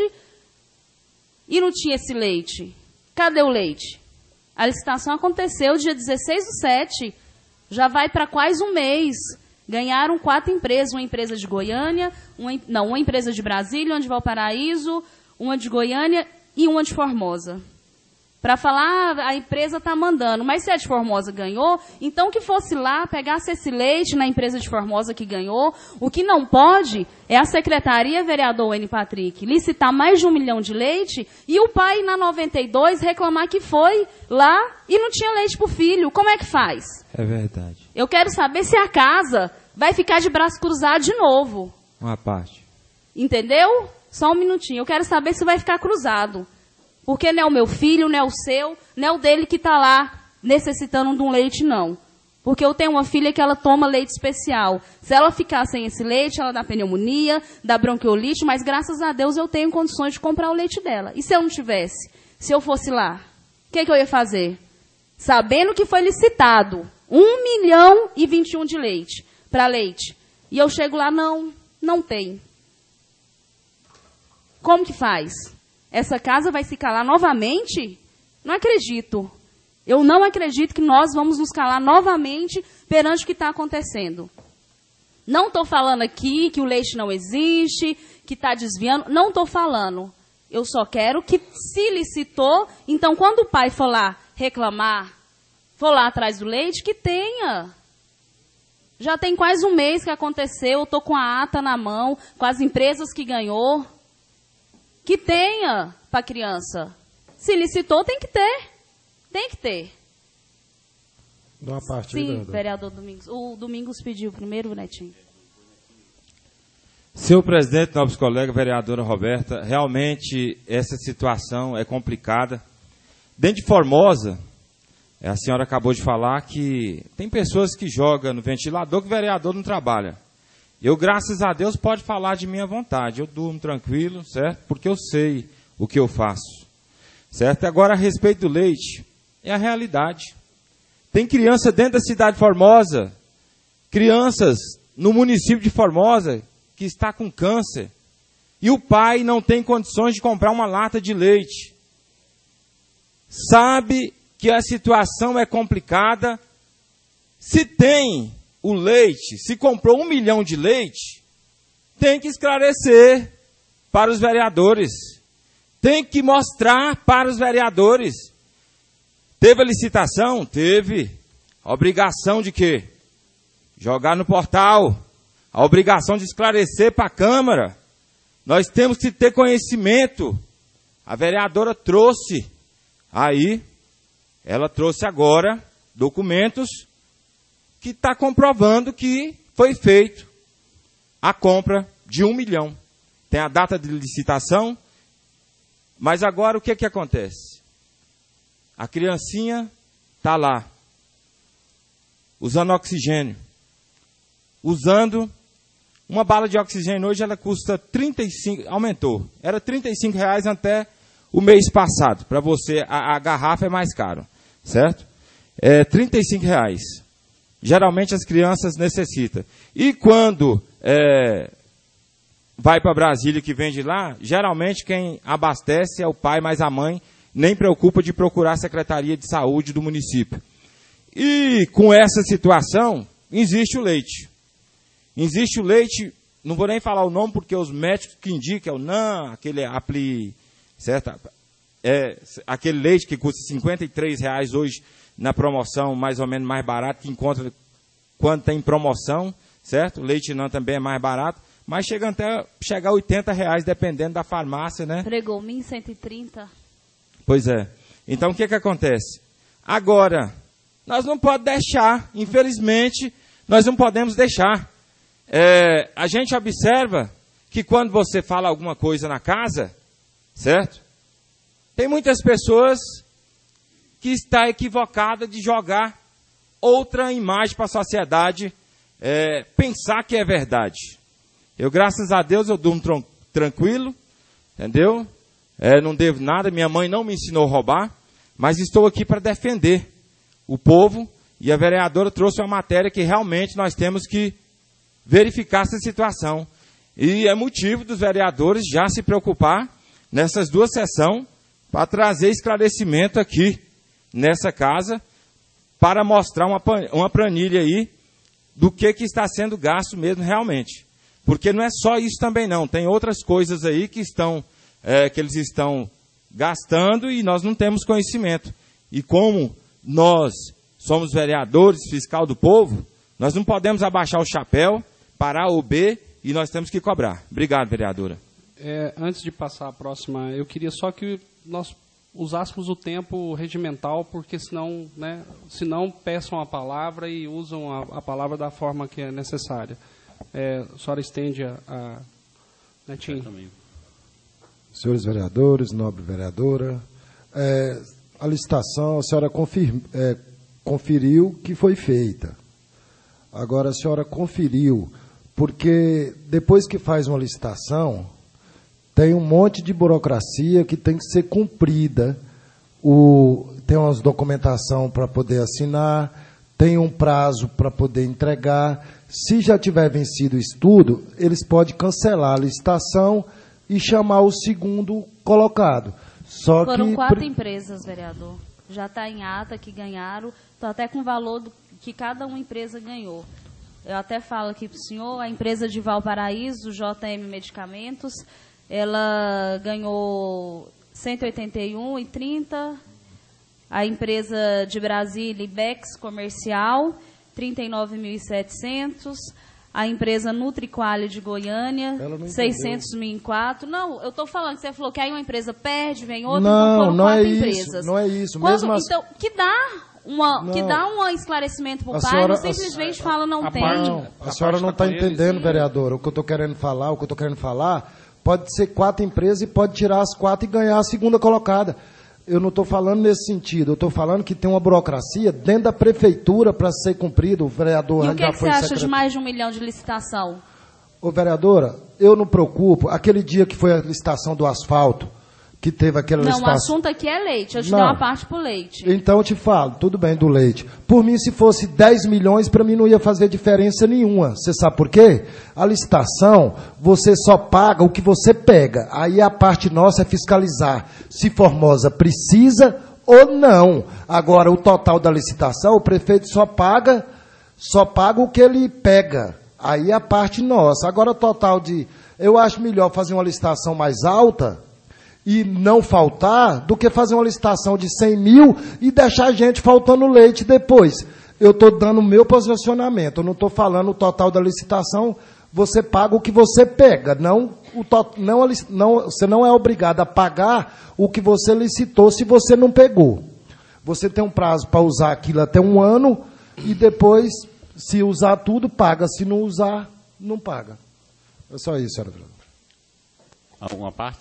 e não tinha esse leite? Cadê o leite? A licitação aconteceu dia dezesseis do sete. Já vai para quase um mês. Ganharam quatro empresas, uma empresa de Goiânia, uma, não, uma empresa de Brasília, uma de Valparaíso, uma de Goiânia e uma de Formosa. Para falar, ah, a empresa está mandando, mas se a de Formosa ganhou, então que fosse lá, pegasse esse leite na empresa de Formosa que ganhou. O que não pode é a secretaria, vereador N. Patrick, licitar mais de um milhão de leite e o pai, na noventa e dois, reclamar que foi lá e não tinha leite para o filho. Como é que faz? É verdade. Eu quero saber se a casa vai ficar de braço cruzado de novo. Uma parte. Entendeu? Só um minutinho. Eu quero saber se vai ficar cruzado. Porque não é o meu filho, não é o seu, não é o dele que está lá necessitando de um leite, não. Porque eu tenho uma filha que ela toma leite especial. Se ela ficar sem esse leite, ela dá pneumonia, dá bronquiolite, mas graças a Deus eu tenho condições de comprar o leite dela. E se eu não tivesse? Se eu fosse lá? O que, que eu ia fazer? Sabendo que foi licitado um milhão e vinte e um de leite, para leite. E eu chego lá, não, não tem. Como que faz? Essa casa vai se calar novamente? Não acredito. Eu não acredito que nós vamos nos calar novamente perante o que está acontecendo. Não estou falando aqui que o leite não existe, que está desviando. Não estou falando. Eu só quero que, se licitou, então quando o pai for lá reclamar, for lá atrás do leite, que tenha. Já tem quase um mês que aconteceu, eu estou com a ata na mão, com as empresas que ganhou. Que tenha para a criança. Se licitou, tem que ter. Tem que ter. Dá uma parte Sim, aí, vereador. vereador Domingos. O Domingos pediu primeiro, Netinho. Senhor presidente, nobres colegas, vereadora Roberta, realmente essa situação é complicada. Dentro de Formosa, a senhora acabou de falar que tem pessoas que jogam no ventilador que o vereador não trabalha. Eu, graças a Deus, pode falar de minha vontade. Eu durmo tranquilo, certo? Porque eu sei o que eu faço. Certo? Agora, a respeito do leite, é a realidade. Tem criança dentro da cidade de Formosa, crianças no município de Formosa, que está com câncer, e o pai não tem condições de comprar uma lata de leite. Sabe que a situação é complicada. Se tem o leite, se comprou um milhão de leite, tem que esclarecer para os vereadores. Tem que mostrar para os vereadores. Teve a licitação? Teve. A obrigação de quê? Jogar no portal. A obrigação de esclarecer para a Câmara. Nós temos que ter conhecimento. A vereadora trouxe. Aí, ela trouxe agora documentos que está comprovando que foi feito a compra de um milhão. Tem a data de licitação, mas agora o que, que acontece? A criancinha está lá, usando oxigênio. Usando uma bala de oxigênio hoje, ela custa trinta e cinco, aumentou. Era trinta e cinco reais até o mês passado. Para você, a, a garrafa é mais cara, certo? É trinta e cinco reais. Geralmente as crianças necessitam. E quando é, vai para Brasília, que vende lá, geralmente quem abastece é o pai, mas a mãe nem preocupa de procurar a Secretaria de Saúde do município. E com essa situação, existe o leite. Existe o leite, não vou nem falar o nome, porque os médicos que indicam, não, aquele apli, certo? É, aquele leite que custa cinquenta e três reais hoje, na promoção, mais ou menos mais barato, que encontra quando tem promoção, certo? O leite não também é mais barato, mas chega até chegar a oitenta reais, dependendo da farmácia, né? Pregou mil cento e trinta. Pois é. Então, o que que acontece? Agora, nós não podemos deixar, infelizmente, nós não podemos deixar. É, a gente observa que quando você fala alguma coisa na casa, certo? Tem muitas pessoas que está equivocada de jogar outra imagem para a sociedade, é, pensar que é verdade. Eu, graças a Deus, eu durmo tran- tranquilo, entendeu? É, não devo nada, minha mãe não me ensinou a roubar, mas estou aqui para defender o povo, e a vereadora trouxe uma matéria que realmente nós temos que verificar essa situação. E é motivo dos vereadores já se preocupar nessas duas sessões para trazer esclarecimento aqui nessa casa, para mostrar uma, uma planilha aí do que, que está sendo gasto mesmo realmente. Porque não é só isso também não, tem outras coisas aí que, estão, é, que eles estão gastando e nós não temos conhecimento. E como nós somos vereadores, fiscal do povo, nós não podemos abaixar o chapéu, parar o B e nós temos que cobrar. Obrigado, vereadora. É, antes de passar a próxima, eu queria só que nós usássemos o tempo regimental, porque senão, né, senão peçam a palavra e usam a, a palavra da forma que é necessária. É, a senhora estende a... a Netinho. Senhores vereadores, nobre vereadora, é, a licitação, a senhora confir, é, conferiu que foi feita. Agora a senhora conferiu, porque depois que faz uma licitação, tem um monte de burocracia que tem que ser cumprida. O, tem umas documentação para poder assinar, tem um prazo para poder entregar. Se já tiver vencido o estudo, eles podem cancelar a licitação e chamar o segundo colocado. Só Foram que... quatro empresas, vereador. Já está em ata que ganharam. Estou até com o valor do, que cada uma empresa ganhou. Eu até falo aqui para o senhor, a empresa de Valparaíso, J M Medicamentos, ela ganhou cento e oitenta e um reais e trinta centavos. A empresa de Brasília, Ibex Comercial, trinta e nove mil e setecentos. A empresa Nutriquali de Goiânia, seiscentos mil em quatro. Não, eu estou falando que você falou que aí uma empresa perde, vem outra, não, então foram não quatro é empresas. Isso, não é isso. Quando, Mesmo as... Então, que dá, uma, que dá um esclarecimento para o pai, senhora, não simplesmente a, fala não a tem. Parte, não, a, a senhora não está entendendo, vereadora, o que eu estou querendo falar, o que eu estou querendo falar, pode ser quatro empresas e pode tirar as quatro e ganhar a segunda colocada. Eu não estou falando nesse sentido, eu estou falando que tem uma burocracia dentro da prefeitura para ser cumprido. O vereador e o que, já que foi você acha secretário. de mais de um milhão de licitação? Ô, vereadora, eu não preocupo. Aquele dia que foi a licitação do asfalto, que teve aquela não, licitação... Não, o assunto aqui é leite. Eu te não. dei uma parte para o leite. Então eu te falo, tudo bem, do leite. Por mim, se fosse dez milhões, para mim não ia fazer diferença nenhuma. Você sabe por quê? A licitação, você só paga o que você pega. Aí a parte nossa é fiscalizar se Formosa precisa ou não. Agora, o total da licitação, o prefeito só paga, só paga o que ele pega. Aí é a parte nossa. Agora, o total de... Eu acho melhor fazer uma licitação mais alta e não faltar, do que fazer uma licitação de cem mil e deixar a gente faltando leite depois. Eu estou dando o meu posicionamento, eu não estou falando o total da licitação, você paga o que você pega, não, o to, não, não, você não é obrigado a pagar o que você licitou se você não pegou. Você tem um prazo para usar aquilo até um ano e depois, se usar tudo, paga, se não usar, não paga. É só isso, senhora. Alguma parte?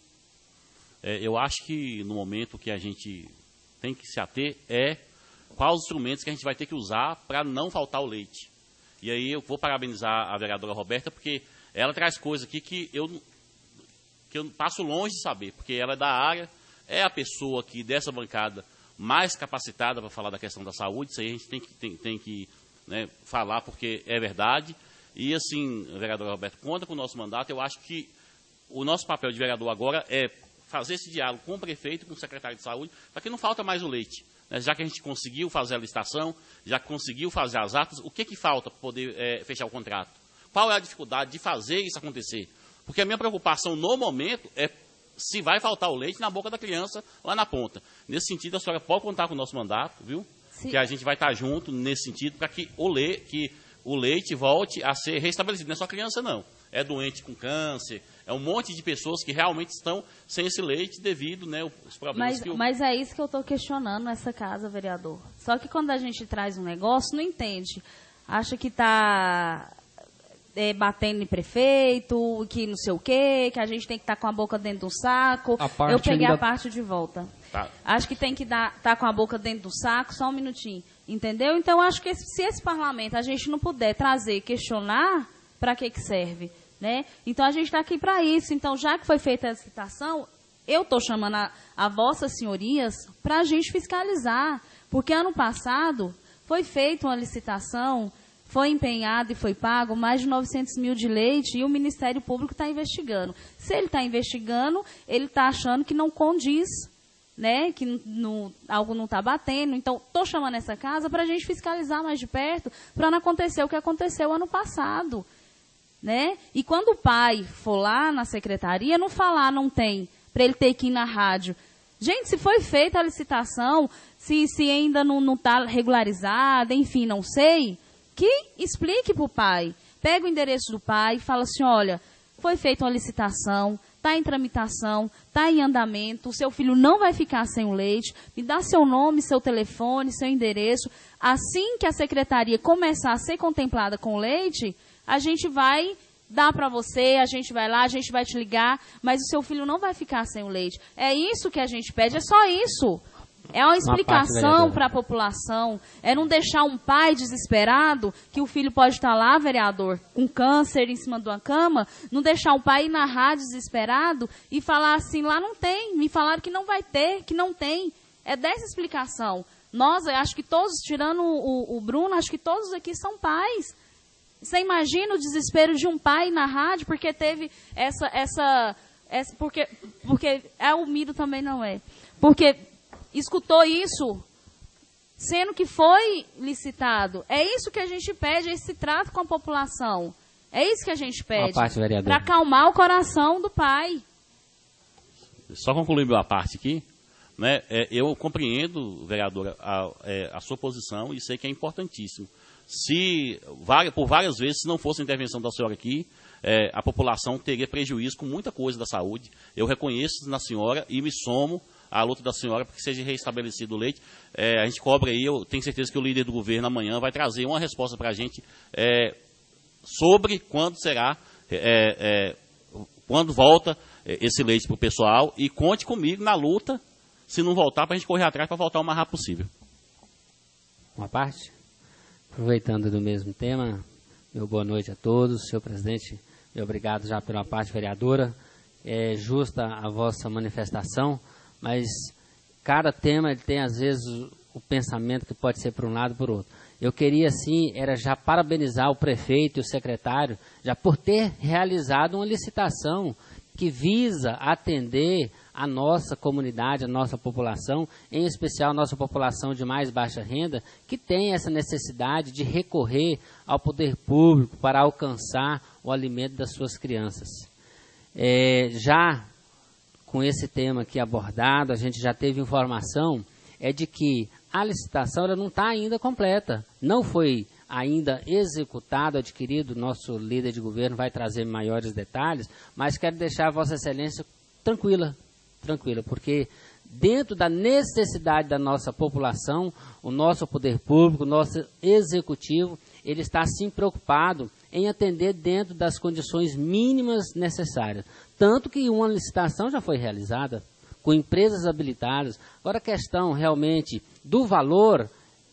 É, eu acho que no momento que a gente tem que se ater é quais os instrumentos que a gente vai ter que usar para não faltar o leite. E aí eu vou parabenizar a vereadora Roberta, porque ela traz coisas aqui que eu, que eu passo longe de saber, porque ela é da área, é a pessoa aqui dessa bancada mais capacitada para falar da questão da saúde. Isso aí a gente tem que, tem, tem que né, falar, porque é verdade. E assim, vereadora Roberta, conta com o nosso mandato. Eu acho que o nosso papel de vereador agora é fazer esse diálogo com o prefeito, com o secretário de saúde, para que não falta mais o leite. Né? Já que a gente conseguiu fazer a licitação, já conseguiu fazer as atas, o que, que falta para poder é, fechar o contrato? Qual é a dificuldade de fazer isso acontecer? Porque a minha preocupação no momento é se vai faltar o leite na boca da criança lá na ponta. Nesse sentido, a senhora pode contar com o nosso mandato, viu? Sim. Que a gente vai estar junto nesse sentido para que o, le que o leite volte a ser restabelecido. Não é só criança, não. É doente com câncer, é um monte de pessoas que realmente estão sem esse leite devido, né, aos problemas mas, que... O... Mas é isso que eu estou questionando nessa casa, vereador. Só que quando a gente traz um negócio, não entende. Acha que está é, batendo em prefeito, que não sei o quê, que a gente tem que estar tá com a boca dentro do saco. Eu peguei ainda... a parte de volta. Tá. Acho que tem que estar tá com a boca dentro do saco, só um minutinho. Entendeu? Então, acho que esse, se esse parlamento a gente não puder trazer, questionar, para que, que serve? Né? Então, a gente está aqui para isso. Então, já que foi feita a licitação, eu estou chamando a, a vossas senhorias para a gente fiscalizar. Porque ano passado foi feita uma licitação, foi empenhado e foi pago mais de novecentos mil de leite e o Ministério Público está investigando. Se ele está investigando, ele está achando que não condiz, né, que no, algo não está batendo. Então, estou chamando essa casa para a gente fiscalizar mais de perto, para não acontecer o que aconteceu ano passado. Né? E quando o pai for lá na secretaria, não falar não tem, para ele ter que ir na rádio. Gente, se foi feita a licitação, se, se ainda não está regularizada, enfim, não sei, que explique para o pai. Pega o endereço do pai e fala assim, olha, foi feita uma licitação, está em tramitação, está em andamento, o seu filho não vai ficar sem o leite, me dá seu nome, seu telefone, seu endereço. Assim que a secretaria começar a ser contemplada com o leite, a gente vai dar para você, a gente vai lá, a gente vai te ligar, mas o seu filho não vai ficar sem o leite. É isso que a gente pede, é só isso. É uma explicação para a população, é não deixar um pai desesperado, que o filho pode estar lá, vereador, com câncer em cima de uma cama, não deixar um pai ir na rádio desesperado e falar assim, lá não tem, me falaram que não vai ter, que não tem. É dessa explicação. Nós, eu acho que todos, tirando o, o Bruno, acho que todos aqui são pais. Você imagina o desespero de um pai na rádio porque teve essa, essa É, porque, porque é o Miro também não é. Porque escutou isso, sendo que foi licitado. É isso que a gente pede, esse trato com a população. É isso que a gente pede. Para acalmar o coração do pai. Só concluir minha parte aqui. Né, é, eu compreendo, vereadora, a, é, a sua posição e sei que é importantíssimo. Se, por várias vezes, se não fosse a intervenção da senhora aqui, é, a população teria prejuízo com muita coisa da saúde. Eu reconheço na senhora e me somo à luta da senhora para que seja restabelecido o leite. É, a gente cobra aí, eu tenho certeza que o líder do governo amanhã vai trazer uma resposta para a gente é, sobre quando será, é, é, quando volta esse leite para o pessoal, e conte comigo na luta, se não voltar, para a gente correr atrás para voltar o mais rápido possível. Uma parte? Aproveitando do mesmo tema, meu boa noite a todos. Senhor presidente, meu obrigado já pela parte vereadora. É justa a vossa manifestação, mas cada tema ele tem, às vezes, o pensamento que pode ser por um lado ou por outro. Eu queria, sim, era já parabenizar o prefeito e o secretário, já por ter realizado uma licitação que visa atender a nossa comunidade, a nossa população, em especial a nossa população de mais baixa renda, que tem essa necessidade de recorrer ao poder público para alcançar o alimento das suas crianças. É, já com esse tema aqui abordado, a gente já teve informação é de que a licitação ela não está ainda completa, não foi ainda executado, adquirido. Nosso líder de governo vai trazer maiores detalhes, mas quero deixar a Vossa Excelência tranquila, tranquila, porque dentro da necessidade da nossa população, o nosso poder público, o nosso executivo, ele está sim preocupado em atender dentro das condições mínimas necessárias. Tanto que uma licitação já foi realizada, com empresas habilitadas. Agora a questão realmente do valor,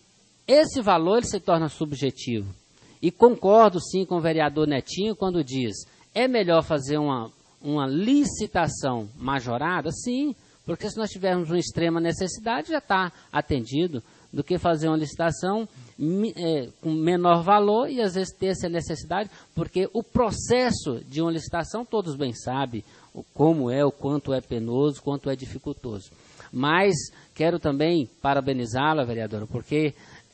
esse valor ele se torna subjetivo. E concordo sim com o vereador Netinho quando diz, é melhor fazer uma, uma licitação majorada? Sim, porque se nós tivermos uma extrema necessidade já está atendido, do que fazer uma licitação é, com menor valor e às vezes ter essa necessidade, porque o processo de uma licitação todos bem sabem como é, o quanto é penoso, quanto é dificultoso. Mas quero também parabenizá-la, vereadora, porque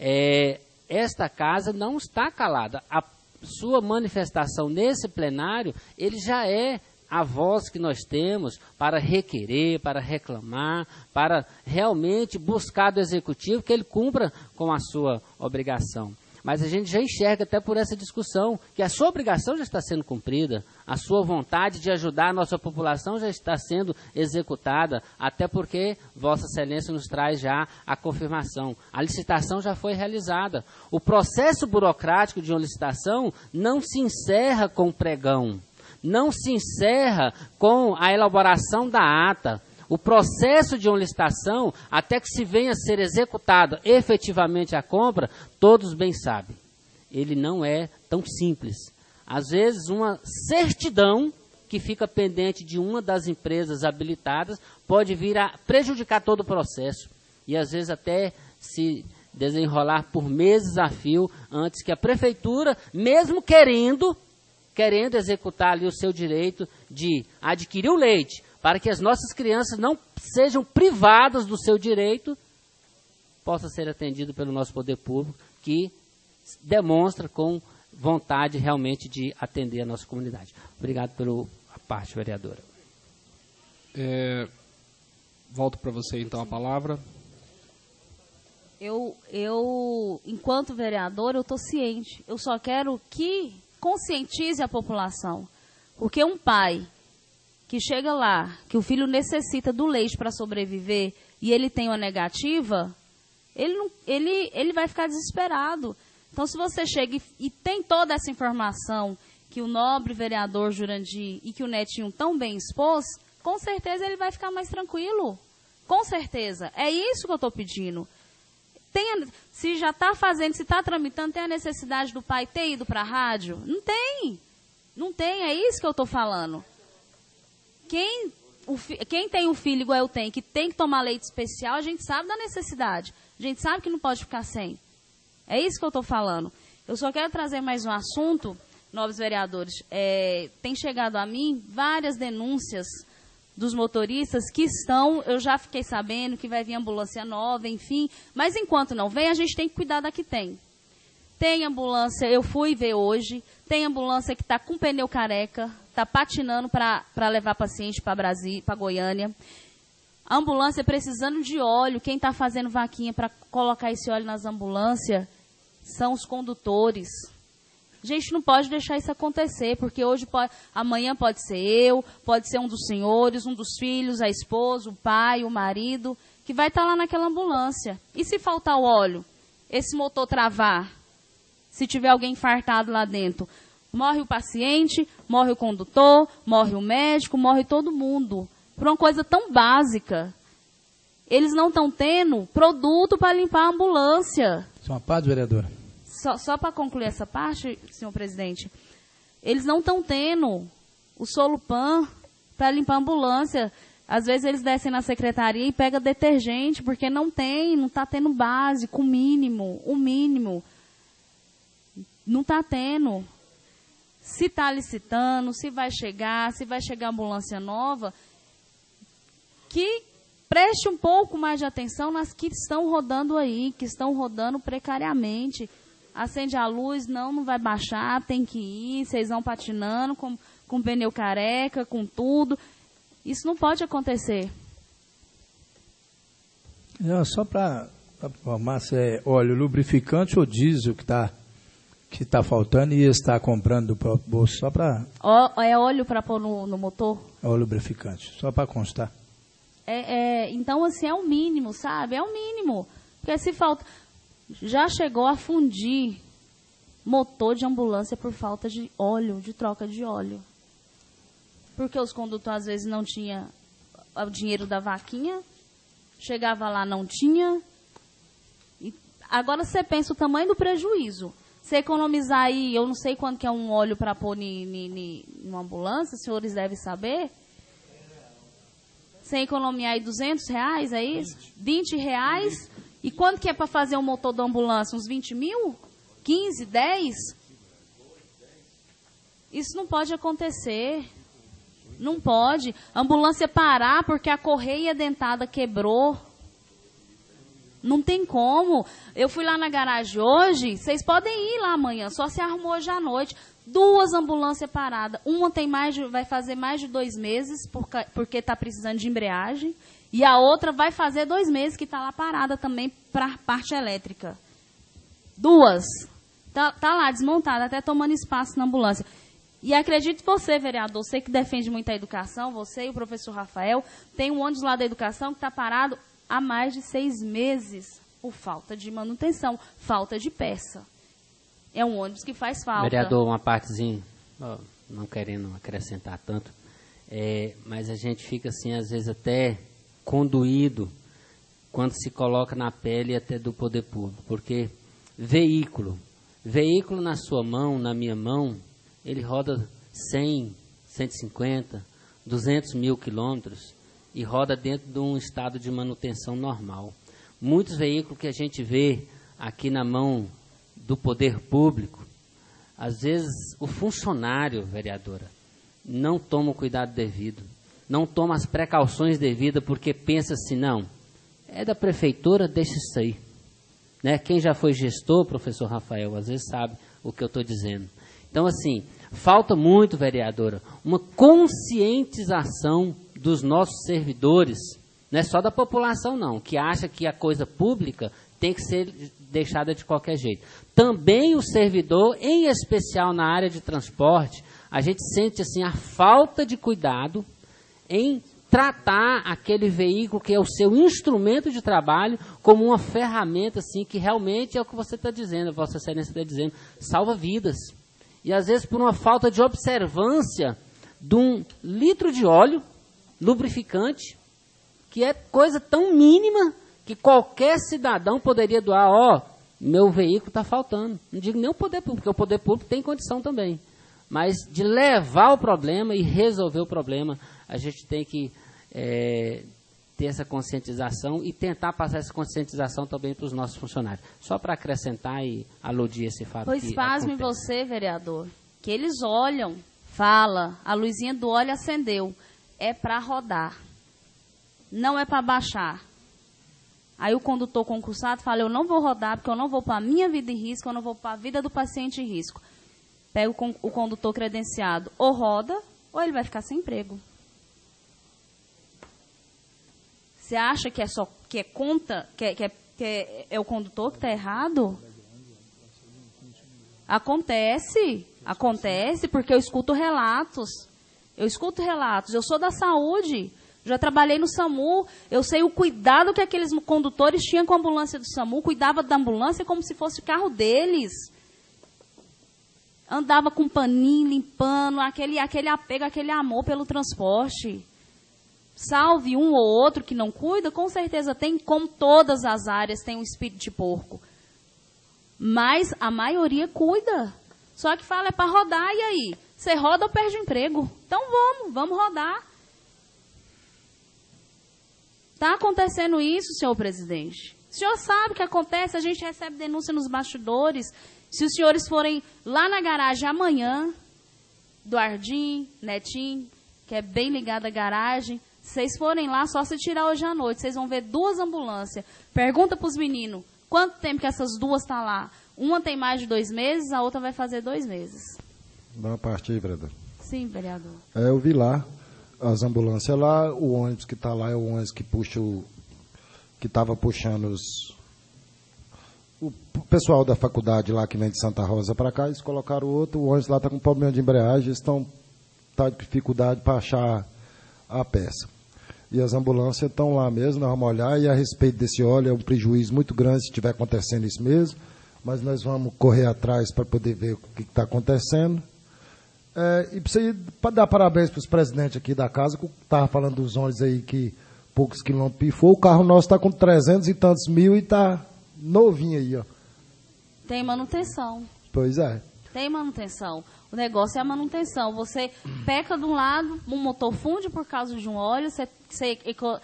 é, esta casa não está calada. A sua manifestação nesse plenário, ele já é a voz que nós temos para requerer, para reclamar, para realmente buscar do executivo que ele cumpra com a sua obrigação. Mas a gente já enxerga até por essa discussão que a sua obrigação já está sendo cumprida, a sua vontade de ajudar a nossa população já está sendo executada, até porque Vossa Excelência nos traz já a confirmação. A licitação já foi realizada. O processo burocrático de uma licitação não se encerra com o pregão, não se encerra com a elaboração da ata. O processo de uma licitação, até que se venha a ser executada efetivamente a compra, todos bem sabem, ele não é tão simples. Às vezes, uma certidão que fica pendente de uma das empresas habilitadas pode vir a prejudicar todo o processo e, às vezes, até se desenrolar por meses a fio antes que a prefeitura, mesmo querendo, querendo executar ali o seu direito de adquirir o leite, para que as nossas crianças não sejam privadas do seu direito, possa ser atendido pelo nosso poder público, que demonstra com vontade realmente de atender a nossa comunidade. Obrigado pela parte, vereadora. É, volto para você, então, a palavra. Eu, eu enquanto vereadora, eu estou ciente. Eu só quero que conscientize a população. Porque um pai que chega lá, que o filho necessita do leite para sobreviver e ele tem uma negativa, ele, não, ele, ele vai ficar desesperado. Então, se você chega e, e tem toda essa informação que o nobre vereador Jurandir e que o Netinho tão bem expôs, com certeza ele vai ficar mais tranquilo. Com certeza. É isso que eu estou pedindo. Tem, se já está fazendo, se está tramitando, tem a necessidade do pai ter ido para a rádio? Não tem. Não tem, é isso que eu estou falando. Quem, o, quem tem um filho igual eu tenho, que tem que tomar leite especial, a gente sabe da necessidade. A gente sabe que não pode ficar sem. É isso que eu estou falando. Eu só quero trazer mais um assunto, nobres vereadores. É, tem chegado a mim várias denúncias dos motoristas que estão, eu já fiquei sabendo que vai vir ambulância nova, enfim, mas enquanto não vem, a gente tem que cuidar da que tem. Tem ambulância, eu fui ver hoje, tem ambulância que está com pneu careca, está patinando para levar paciente para Brasília, para Goiânia. A ambulância precisando de óleo, quem está fazendo vaquinha para colocar esse óleo nas ambulâncias são os condutores. A gente não pode deixar isso acontecer, porque hoje pode, amanhã pode ser eu, pode ser um dos senhores, um dos filhos, a esposa, o pai, o marido, que vai estar lá naquela ambulância. E se faltar o óleo? Esse motor travar? Se tiver alguém infartado lá dentro? Morre o paciente, morre o condutor, morre o médico, morre todo mundo. Por uma coisa tão básica. Eles não estão tendo produto para limpar a ambulância. Isso é uma parte, vereadora. Só, só para concluir essa parte, senhor presidente, eles não estão tendo o Solupan para limpar a ambulância. Às vezes eles descem na secretaria e pegam detergente, porque não tem, não está tendo básico, o mínimo, o mínimo. Não está tendo. Se está licitando, se vai chegar, se vai chegar ambulância nova, que preste um pouco mais de atenção nas que estão rodando aí, que estão rodando precariamente. Acende a luz, não, não vai baixar, tem que ir, vocês vão patinando com, com pneu careca, com tudo. Isso não pode acontecer. Não, só para informar se é óleo lubrificante ou diesel que está que tá faltando e está comprando do próprio bolso, só para... É óleo para pôr no, no motor? É óleo lubrificante, só para constar. É, é, então, assim, é o mínimo, sabe? É o mínimo. Porque se falta... Já chegou a fundir motor de ambulância por falta de óleo, de troca de óleo. Porque os condutores, às vezes, não tinham o dinheiro da vaquinha, chegava lá, não tinha. E agora você pensa o tamanho do prejuízo. Você economizar aí, eu não sei quanto que é um óleo para pôr em uma ambulância, os senhores devem saber. Você economizar aí duzentos reais, é isso? vinte reais. E quanto que é para fazer um motor da ambulância? Uns vinte mil? quinze, dez? Isso não pode acontecer. Não pode. A ambulância parar porque a correia dentada quebrou. Não tem como. Eu fui lá na garagem hoje, vocês podem ir lá amanhã, só se arrumou hoje à noite. Duas ambulâncias paradas. Uma tem mais de, vai fazer mais de dois meses, porque está precisando de embreagem. E a outra vai fazer dois meses que está lá parada também para a parte elétrica. Duas. Está tá lá desmontada, até tomando espaço na ambulância. E acredite você, vereador, você que defende muito a educação, você e o professor Rafael, tem um ônibus lá da educação que está parado há mais de seis meses por falta de manutenção, falta de peça. É um ônibus que faz falta. Vereador, uma partezinha, oh, não querendo acrescentar tanto, é, mas a gente fica assim, às vezes até conduído quando se coloca na pele até do poder público, porque veículo, veículo na sua mão, na minha mão, ele roda cem, cento e cinquenta, duzentos mil quilômetros e roda dentro de um estado de manutenção normal. Muitos veículos que a gente vê aqui na mão do poder público, às vezes o funcionário, vereadora, não toma o cuidado devido, não toma as precauções devidas porque pensa assim, não, é da prefeitura, deixa isso aí. Né? Quem já foi gestor, professor Rafael, às vezes sabe o que eu estou dizendo. Então, assim, falta muito, vereadora, uma conscientização dos nossos servidores, não é só da população, não, que acha que a coisa pública tem que ser deixada de qualquer jeito. Também o servidor, em especial na área de transporte, a gente sente assim a falta de cuidado em tratar aquele veículo que é o seu instrumento de trabalho como uma ferramenta assim que realmente é o que você está dizendo, a Vossa Excelência está dizendo, salva vidas. E às vezes por uma falta de observância de um litro de óleo lubrificante, que é coisa tão mínima que qualquer cidadão poderia doar, ó, oh, meu veículo está faltando. Não digo nem o poder público, porque o poder público tem condição também. Mas de levar o problema e resolver o problema, a gente tem que é, ter essa conscientização e tentar passar essa conscientização também para os nossos funcionários. Só para acrescentar e aludir esse fato. Pois pasme você, vereador, que eles olham, fala, a luzinha do óleo acendeu. é para rodar, não é para baixar. Aí o condutor concursado fala, eu não vou rodar porque eu não vou pôr a minha vida em risco, eu não vou pôr a vida do paciente em risco. Pega o, con o condutor credenciado, ou roda, ou ele vai ficar sem emprego. Você acha que é só que é conta, que é, que é, que é, é o condutor que está errado? Acontece, acontece, porque eu escuto relatos. Eu escuto relatos, eu sou da saúde, já trabalhei no SAMU, eu sei o cuidado que aqueles condutores tinham com a ambulância do SAMU, cuidava da ambulância como se fosse o carro deles. Andava com paninho, limpando, aquele, aquele apego, aquele amor pelo transporte. Salve um ou outro que não cuida, com certeza tem, como todas as áreas, tem um espírito de porco. Mas a maioria cuida. Só que fala, é para rodar, e aí? Você roda ou perde o emprego? Então vamos, vamos rodar. Está acontecendo isso, senhor presidente. O senhor sabe o que acontece, a gente recebe denúncia nos bastidores. Se os senhores forem lá na garagem amanhã, do Ardim, Netinho, que é bem ligado à garagem, se vocês forem lá, só se tirar hoje à noite, vocês vão ver duas ambulâncias. Pergunta para os meninos, quanto tempo que essas duas estão lá? Uma tem mais de dois meses, a outra vai fazer dois meses. Dá uma parte aí, vereador. Sim, vereador. É, eu vi lá, as ambulâncias lá, o ônibus que está lá é o ônibus que puxa o... que estava puxando os... o pessoal da faculdade lá que vem de Santa Rosa para cá, eles colocaram outro, o ônibus lá está com problema de embreagem, eles estão tá de dificuldade para achar a peça. E as ambulâncias estão lá mesmo, nós vamos olhar, e a respeito desse óleo é um prejuízo muito grande se estiver acontecendo isso mesmo, mas nós vamos correr atrás para poder ver o que está acontecendo. É, e para dar parabéns para os presidentes aqui da casa, que estava falando dos ônibus aí que poucos quilômetros pifou, o carro nosso está com trezentos e tantos mil e está novinho aí, ó. Tem manutenção. Pois é. Tem manutenção. O negócio é a manutenção. Você peca de um lado, um motor funde por causa de um óleo, você, você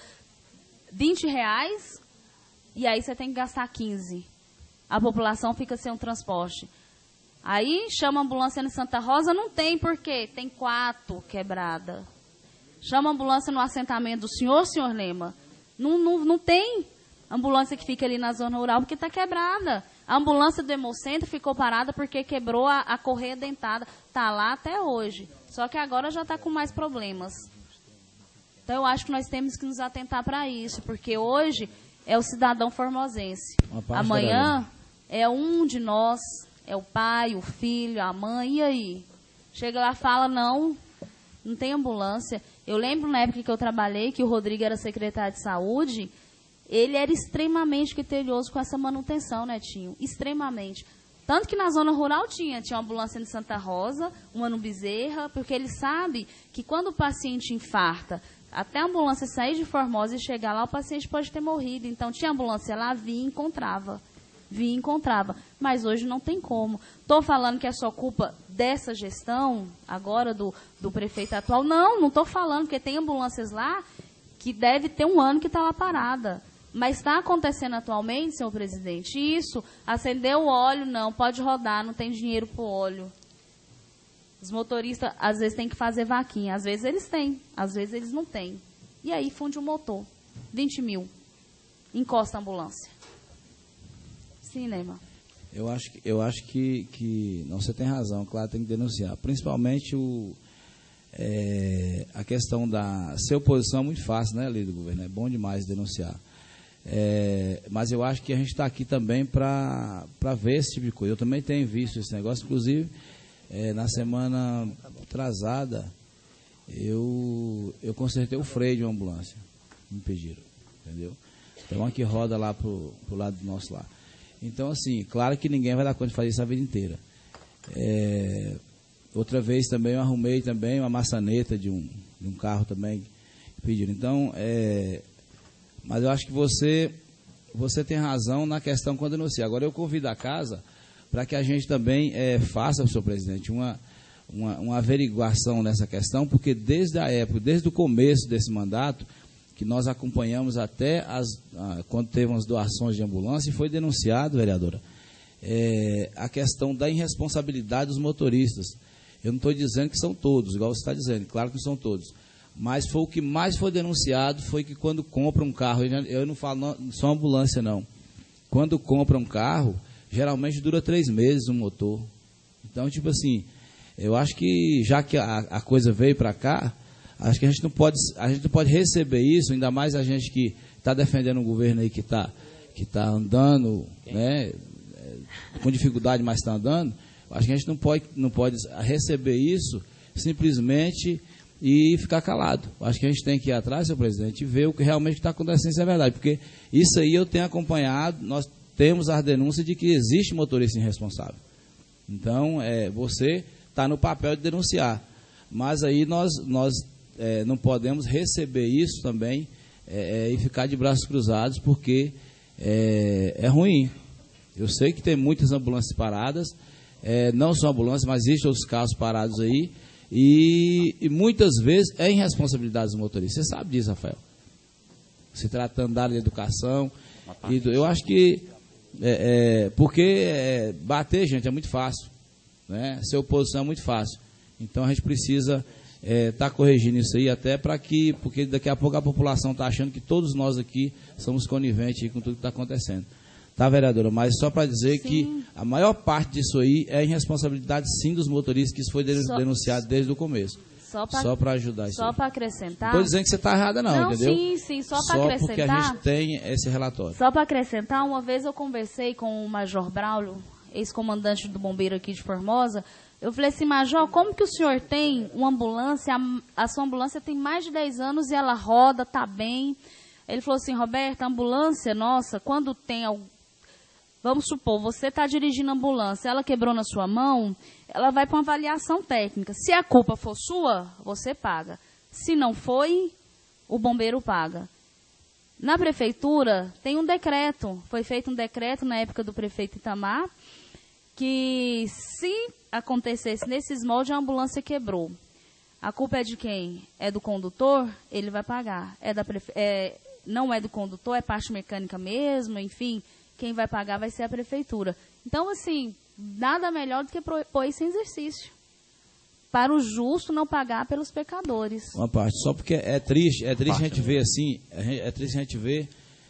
vinte reais, e aí você tem que gastar quinze. A população fica sem um transporte. Aí chama a ambulância em Santa Rosa, não tem, por quê? Tem quatro quebrada. Chama a ambulância no assentamento do senhor, senhor Lema. Não, não, não tem ambulância que fica ali na zona rural, porque está quebrada. A ambulância do Hemocentro ficou parada porque quebrou a, a correia dentada. Está lá até hoje. Só que agora já está com mais problemas. Então, eu acho que nós temos que nos atentar para isso, porque hoje é o cidadão formosense. Amanhã é um de nós, é o pai, o filho, a mãe, e aí? Chega lá e fala, não, não tem ambulância. Eu lembro na época que eu trabalhei, que o Rodrigo era secretário de saúde, ele era extremamente criterioso com essa manutenção, Netinho, extremamente. Tanto que na zona rural tinha, tinha uma ambulância em Santa Rosa, uma no Bezerra, porque ele sabe que quando o paciente infarta, até a ambulância sair de Formosa e chegar lá, o paciente pode ter morrido. Então, tinha ambulância lá, vinha e encontrava. Vinha e encontrava. Mas hoje não tem como. Estou falando que é só culpa dessa gestão, agora do, do prefeito atual. Não, não estou falando, porque tem ambulâncias lá que deve ter um ano que está lá parada. Mas está acontecendo atualmente, senhor presidente, isso, acendeu o óleo, não, pode rodar, não tem dinheiro para o óleo. Os motoristas, às vezes, têm que fazer vaquinha. Às vezes eles têm, às vezes eles não têm. E aí funde o motor. vinte mil. Encosta a ambulância. Sim, Neymar. Eu acho, que, eu acho que, que não, você tem razão, claro, tem que denunciar. Principalmente o, é, a questão da... Ser oposição é muito fácil, né, líder do governo? É bom demais denunciar. É, mas eu acho que a gente está aqui também para ver esse tipo de coisa. Eu também tenho visto esse negócio, inclusive, é, na semana atrasada, eu, eu consertei o freio de uma ambulância. Me pediram, entendeu? Então, uma que roda lá para o lado do nosso lá. Então, assim, claro que ninguém vai dar conta de fazer isso a vida inteira. É, outra vez também eu arrumei também uma maçaneta de um, de um carro também que pediram. Então, é, mas eu acho que você, você tem razão na questão quando denuncia. Agora, eu convido a casa para que a gente também é, faça, senhor presidente, uma, uma, uma averiguação nessa questão, porque desde a época, desde o começo desse mandato, que nós acompanhamos até as, ah, quando teve as doações de ambulância, e foi denunciado, vereadora, é, a questão da irresponsabilidade dos motoristas. Eu não estou dizendo que são todos, igual você está dizendo, claro que não são todos, Mas foi o que mais foi denunciado, foi que quando compra um carro, eu não falo não, só ambulância não, quando compra um carro, geralmente dura três meses um motor. Então, tipo assim, eu acho que já que a, a coisa veio para cá, acho que a gente não pode, a gente não pode receber isso, ainda mais a gente que está defendendo um governo aí que está que tá andando, né, com dificuldade, mas está andando. Acho que a gente não pode, não pode receber isso simplesmente e ficar calado. Acho que a gente tem que ir atrás, senhor presidente, e ver o que realmente está acontecendo, se é verdade. Porque isso aí eu tenho acompanhado, nós temos a denúncia de que existe motorista irresponsável. Então, é, você está no papel de denunciar. Mas aí nós, nós é, não podemos receber isso também é, é, e ficar de braços cruzados, porque é, é ruim. Eu sei que tem muitas ambulâncias paradas, é, não só ambulâncias, mas existem outros carros parados aí, e, e muitas vezes é irresponsabilidade dos motoristas. Você sabe disso, Rafael. Se tratando da área de educação, e do, eu acho que, é, é, porque é, bater, gente, é muito fácil, né? Ser oposição é muito fácil. Então a gente precisa estar é, tá corrigindo isso aí, até para que, porque daqui a pouco a população está achando que todos nós aqui somos coniventes com tudo que está acontecendo. Tá, vereadora? Mas só para dizer sim, que a maior parte disso aí é irresponsabilidade, sim, dos motoristas, que isso foi denunciado só, desde o começo. Só para ajudar isso. Só para acrescentar. Não estou dizendo que você está errada, não, não, entendeu? Sim, sim, só para acrescentar. Só porque a gente tem esse relatório. Só para acrescentar, uma vez eu conversei com o Major Braulio, ex-comandante do Bombeiro aqui de Formosa. Eu falei assim, Major, como que o senhor tem uma ambulância, a, a sua ambulância tem mais de dez anos e ela roda, está bem. Ele falou assim, Roberto, a ambulância, nossa, quando tem algum... Vamos supor, você está dirigindo a ambulância, ela quebrou na sua mão, ela vai para uma avaliação técnica. Se a culpa for sua, você paga. Se não foi, o bombeiro paga. Na prefeitura, tem um decreto, foi feito um decreto na época do prefeito Itamar, que se acontecesse nesses moldes, a ambulância quebrou. A culpa é de quem? É do condutor? Ele vai pagar. É da prefe... é... Não é do condutor, é parte mecânica mesmo, enfim... Quem vai pagar vai ser a prefeitura. Então, assim, nada melhor do que pôr isso em exercício. Para o justo não pagar pelos pecadores. Uma parte, só porque é triste, é triste a gente ver assim, é triste a gente ver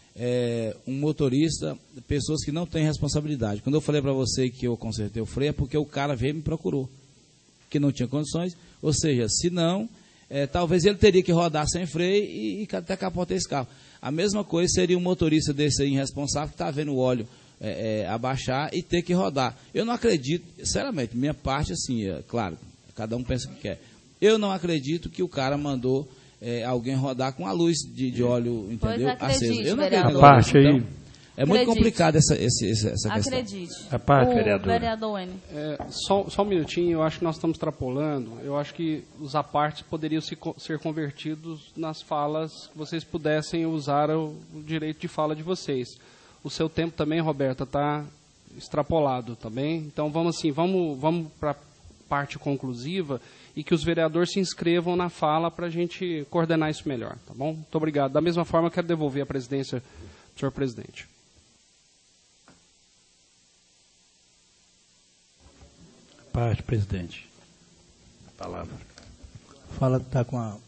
é, um motorista, pessoas que não têm responsabilidade. Quando eu falei para você que eu consertei o freio, é porque o cara veio e me procurou, que não tinha condições, ou seja, se não, é, talvez ele teria que rodar sem freio e, e até capotar esse carro. A mesma coisa seria um motorista desse aí irresponsável que está vendo o óleo é, é, abaixar e ter que rodar. Eu não acredito, sinceramente, minha parte assim, é, claro, cada um pensa o que quer. Eu não acredito que o cara mandou é, alguém rodar com a luz de, de óleo, entendeu? Acesa. Eu não acredito. A parte aí. Então, é muito complicado essa, essa, essa questão. Acredite. A parte, o vereador. vereador N. É, só, só um minutinho, eu acho que nós estamos extrapolando. Eu acho que os apartes poderiam se, ser convertidos nas falas que vocês pudessem usar o, o direito de fala de vocês. O seu tempo também, Roberta, está extrapolado, tá bem? Então vamos assim, vamos, vamos para a parte conclusiva e que os vereadores se inscrevam na fala para a gente coordenar isso melhor, tá bom? Muito obrigado. Da mesma forma, eu quero devolver a presidência do senhor presidente. Parte, presidente. A palavra. Fala, tá com a...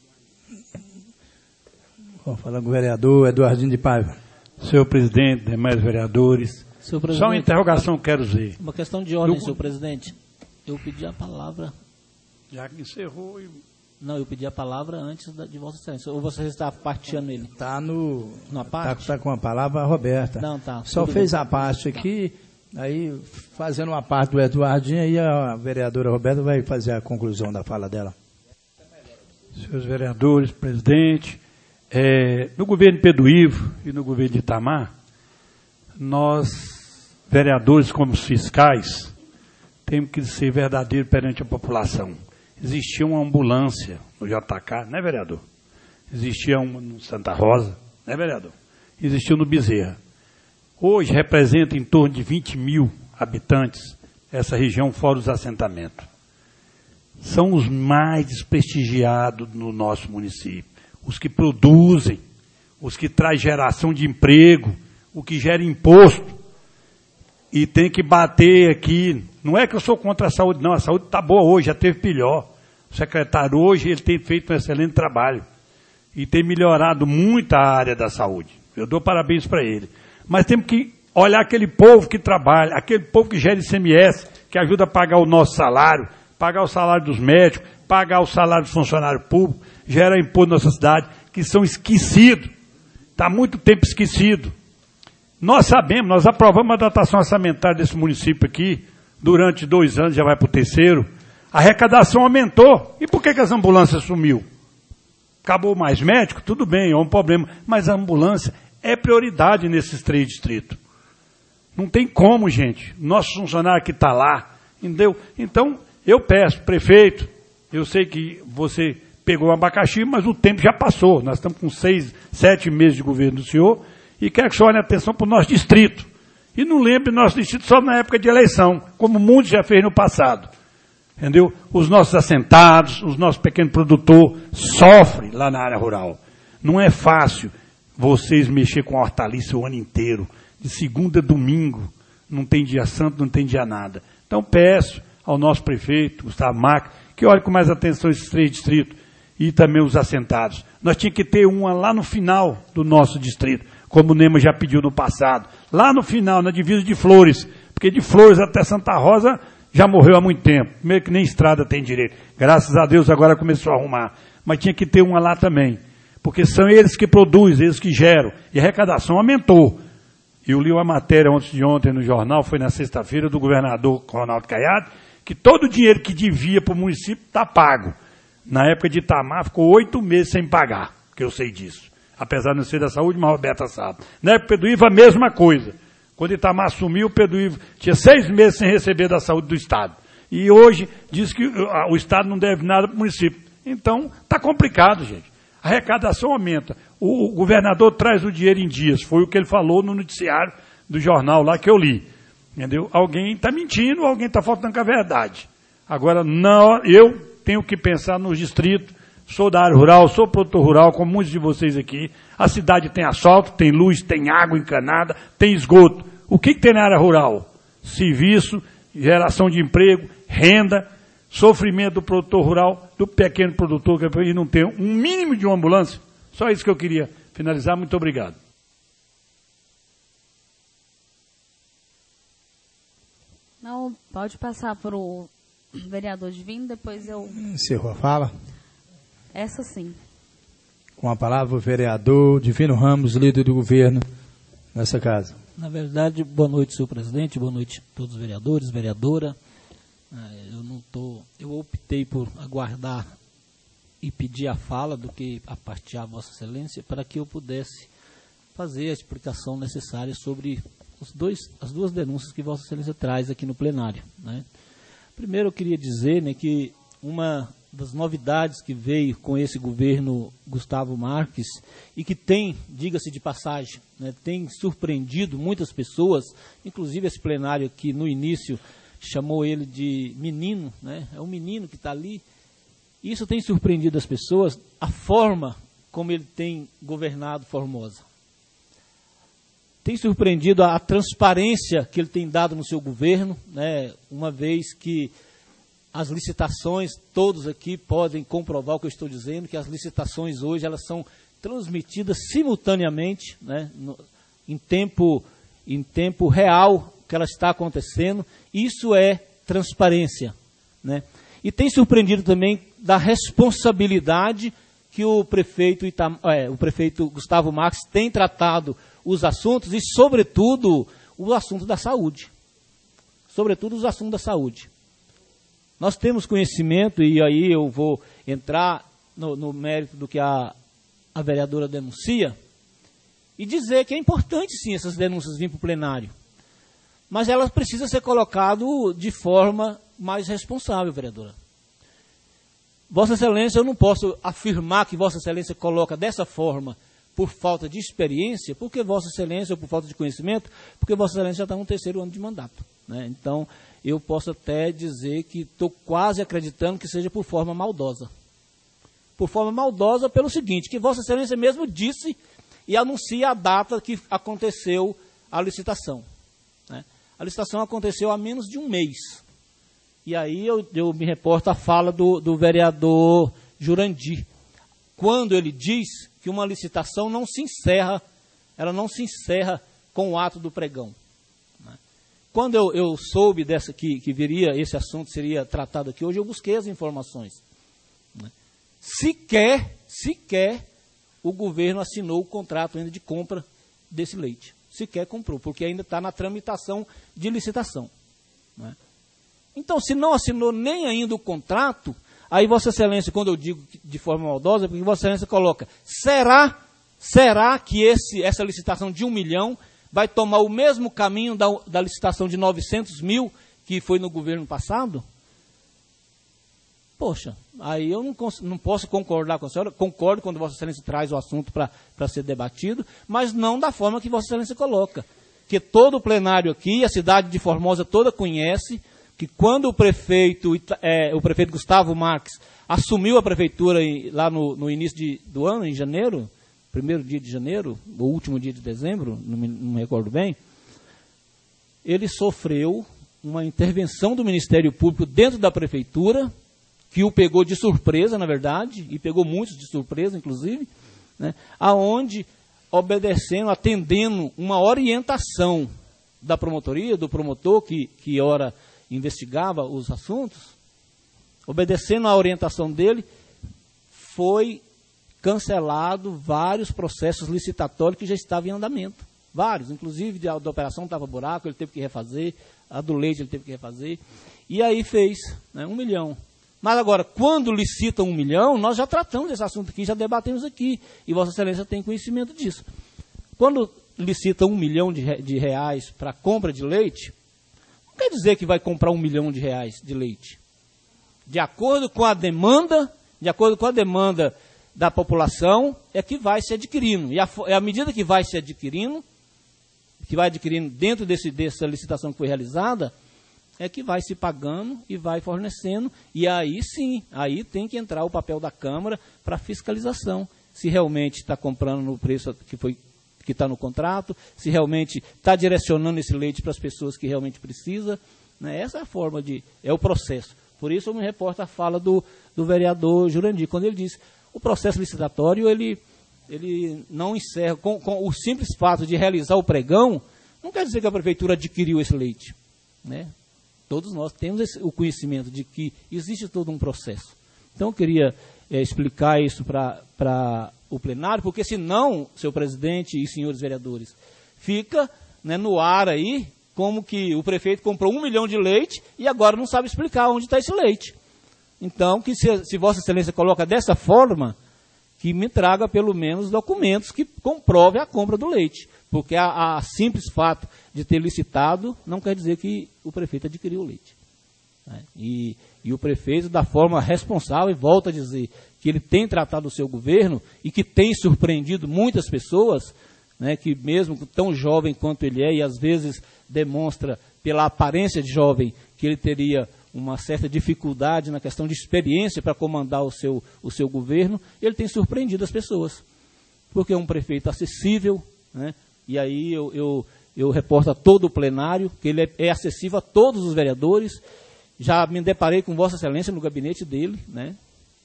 Fala com o vereador Eduardinho de Paiva. Senhor presidente, demais vereadores. Senhor presidente, só uma interrogação que quero dizer. Uma questão de ordem, eu... senhor presidente. Eu pedi a palavra... Já que encerrou... E... Não, eu pedi a palavra antes de Vossa Excelência. Ou você está parteando ele? Está no... Na parte? Está tá com a palavra a Roberta. Não, tá. Só fez bem. A parte aqui... Aí, fazendo uma parte do Eduardinho, aí a vereadora Roberta vai fazer a conclusão da fala dela. Senhores vereadores, presidente, é, no governo Pedro Ivo e no governo de Itamar, nós, vereadores como fiscais, temos que ser verdadeiros perante a população. Existia uma ambulância no J K, né, vereador? Existia uma no Santa Rosa, né, vereador? Existia no Bezerra. Hoje representa em torno de vinte mil habitantes essa região fora os assentamentos. São os mais desprestigiados no nosso município. Os que produzem, os que trazem geração de emprego, o que gera imposto. E tem que bater aqui. Não é que eu sou contra a saúde, não. A saúde está boa hoje, já teve pior. O secretário hoje ele tem feito um excelente trabalho e tem melhorado muito a área da saúde. Eu dou parabéns para ele. Mas temos que olhar aquele povo que trabalha, aquele povo que gera I C M S, que ajuda a pagar o nosso salário, pagar o salário dos médicos, pagar o salário dos funcionários públicos, gera imposto na nossa cidade, que são esquecidos. Está há muito tempo esquecido. Nós sabemos, nós aprovamos a dotação orçamentária desse município aqui, durante dois anos, já vai para o terceiro. A arrecadação aumentou. E por que, que as ambulâncias sumiu? Acabou mais médico? Tudo bem, é um problema. Mas a ambulância é prioridade nesses três distritos. Não tem como, gente. Nosso funcionário que está lá, entendeu? Então, eu peço, prefeito, eu sei que você pegou o abacaxi, mas o tempo já passou. Nós estamos com seis, sete meses de governo do senhor e quero que o senhor olhe atenção para o nosso distrito. E não lembre nosso distrito só na época de eleição, como muitos já fez no passado. Entendeu? Os nossos assentados, os nossos pequenos produtores sofrem lá na área rural. Não é fácil vocês mexer com a hortaliça o ano inteiro, de segunda a domingo, não tem dia santo, não tem dia nada. Então peço ao nosso prefeito, Gustavo Marques, que olhe com mais atenção esses três distritos e também os assentados. Nós tínhamos que ter uma lá no final do nosso distrito, como o Nema já pediu no passado. Lá no final, na divisa de Flores, porque de Flores até Santa Rosa já morreu há muito tempo, meio que nem estrada tem direito. Graças a Deus agora começou a arrumar. Mas tinha que ter uma lá também, porque são eles que produzem, eles que geram. E a arrecadação aumentou. Eu li uma matéria ontem de ontem no jornal, foi na sexta-feira, do governador Ronaldo Caiado, que todo o dinheiro que devia para o município está pago. Na época de Itamar ficou oito meses sem pagar, que eu sei disso. Apesar de não ser da saúde, mas a Roberta sabe. Na época do I V A, a mesma coisa. Quando Itamar assumiu, o Pedro Ivo tinha seis meses sem receber da saúde do Estado. E hoje diz que o Estado não deve nada para o município. Então, está complicado, gente. A arrecadação aumenta. O, o governador traz o dinheiro em dias. Foi o que ele falou no noticiário do jornal lá que eu li. Entendeu? Alguém está mentindo, alguém está faltando com a verdade. Agora, não, eu tenho que pensar nos distritos. Sou da área rural, sou produtor rural, como muitos de vocês aqui. A cidade tem asfalto, tem luz, tem água encanada, tem esgoto. O que, que tem na área rural? Serviço, geração de emprego, renda, sofrimento do produtor rural, do pequeno produtor que não tem um mínimo de uma ambulância. Só isso que eu queria finalizar. Muito obrigado. Não, pode passar para o vereador Divino, depois eu... Encerrou a fala. Essa sim. Com a palavra o vereador Divino Ramos, líder do governo nessa casa. Na verdade, boa noite, senhor presidente, boa noite a todos os vereadores, vereadora. Eu não tô, eu optei por aguardar e pedir a fala do que a partear Vossa Excelência para que eu pudesse fazer a explicação necessária sobre os dois, as duas denúncias que Vossa Excelência traz aqui no plenário, né? Primeiro eu queria dizer, né, que uma das novidades que veio com esse governo Gustavo Marques e que tem, diga-se de passagem, né, tem surpreendido muitas pessoas, inclusive esse plenário aqui no início chamou ele de menino, né, é um menino que está ali. Isso tem surpreendido as pessoas, a forma como ele tem governado Formosa. Tem surpreendido a, a transparência que ele tem dado no seu governo, né, uma vez que as licitações, todos aqui podem comprovar o que eu estou dizendo, que as licitações hoje elas são transmitidas simultaneamente, né, no, em, tempo, em tempo real que ela está acontecendo. Isso é transparência, né? E tem surpreendido também da responsabilidade que o prefeito, Itam, é, o prefeito Gustavo Marques tem tratado os assuntos e, sobretudo, o assunto da saúde. Sobretudo os assuntos da saúde. Nós temos conhecimento, e aí eu vou entrar no, no mérito do que a, a vereadora denuncia, e dizer que é importante, sim, essas denúncias virem para o plenário. Mas elas precisam ser colocadas de forma mais responsável, vereadora. Vossa Excelência, eu não posso afirmar que Vossa Excelência coloca dessa forma por falta de experiência, porque Vossa Excelência, ou por falta de conhecimento, porque Vossa Excelência já está no terceiro ano de mandato, né? Então, eu posso até dizer que estou quase acreditando que seja por forma maldosa. Por forma maldosa pelo seguinte, que Vossa Excelência mesmo disse e anuncia a data que aconteceu a licitação, né? A licitação aconteceu há menos de um mês. E aí eu, eu me reporto à fala do, do vereador Jurandir, quando ele diz que uma licitação não se encerra, ela não se encerra com o ato do pregão. Né? Quando eu, eu soube dessa, que, que viria, esse assunto seria tratado aqui hoje, eu busquei as informações. Né? Sequer, sequer o governo assinou o contrato ainda de compra desse leite. Sequer comprou, porque ainda está na tramitação de licitação. Né? Então, se não assinou nem ainda o contrato, aí Vossa Excelência, quando eu digo de forma maldosa, porque Vossa Excelência coloca, será, será que esse, essa licitação de um milhão vai tomar o mesmo caminho da, da licitação de novecentos mil que foi no governo passado? Poxa, aí eu não, não posso concordar com a senhora, concordo quando Vossa Excelência traz o assunto para ser debatido, mas não da forma que Vossa Excelência coloca. Que todo o plenário aqui, a cidade de Formosa toda conhece, que quando o prefeito, é, o prefeito Gustavo Marques assumiu a prefeitura em, lá no, no início de, do ano, em janeiro, primeiro dia de janeiro, ou último dia de dezembro, não me, não me recordo bem, ele sofreu uma intervenção do Ministério Público dentro da prefeitura, que o pegou de surpresa, na verdade, e pegou muitos de surpresa, inclusive, né, aonde, obedecendo, atendendo uma orientação da promotoria, do promotor, que, que ora investigava os assuntos, obedecendo a orientação dele, foi cancelado vários processos licitatórios que já estavam em andamento. Vários, inclusive a da operação Tava Buraco, ele teve que refazer, a do leite ele teve que refazer, e aí fez, né, um milhão. Mas agora, quando licita um milhão, nós já tratamos desse assunto aqui, já debatemos aqui, e Vossa Excelência tem conhecimento disso. Quando licita um milhão de, re, de reais para compra de leite, não quer dizer que vai comprar um milhão de reais de leite. De acordo com a demanda, de acordo com a demanda da população, é que vai se adquirindo. E a, à medida que vai se adquirindo, que vai adquirindo dentro desse, dessa licitação que foi realizada, é que vai se pagando e vai fornecendo. E aí sim, aí tem que entrar o papel da Câmara para fiscalização. Se realmente está comprando no preço que foi que está no contrato, se realmente está direcionando esse leite para as pessoas que realmente precisam. Né? Essa é a forma de... é o processo. Por isso eu me reporto à fala do, do vereador Jurandir, quando ele diz o processo licitatório, ele, ele não encerra, com, com o simples fato de realizar o pregão, não quer dizer que a prefeitura adquiriu esse leite. Né? Todos nós temos esse, o conhecimento de que existe todo um processo. Então eu queria é, explicar isso para o plenário, porque senão, seu presidente e senhores vereadores, fica, né, no ar aí, como que o prefeito comprou um milhão de leite e agora não sabe explicar onde está esse leite. Então, que se, se Vossa Excelência coloca dessa forma, que me traga pelo menos documentos que comprovem a compra do leite. Porque a, a simples fato de ter licitado não quer dizer que o prefeito adquiriu o leite. Né? E, e o prefeito, da forma responsável, e volta a dizer que ele tem tratado o seu governo e que tem surpreendido muitas pessoas, né, que mesmo tão jovem quanto ele é, e às vezes demonstra pela aparência de jovem que ele teria uma certa dificuldade na questão de experiência para comandar o seu, o seu governo, ele tem surpreendido as pessoas. Porque é um prefeito acessível, né, e aí eu, eu, eu reporto a todo o plenário que ele é, é acessível a todos os vereadores. Já me deparei com Vossa Excelência no gabinete dele, né,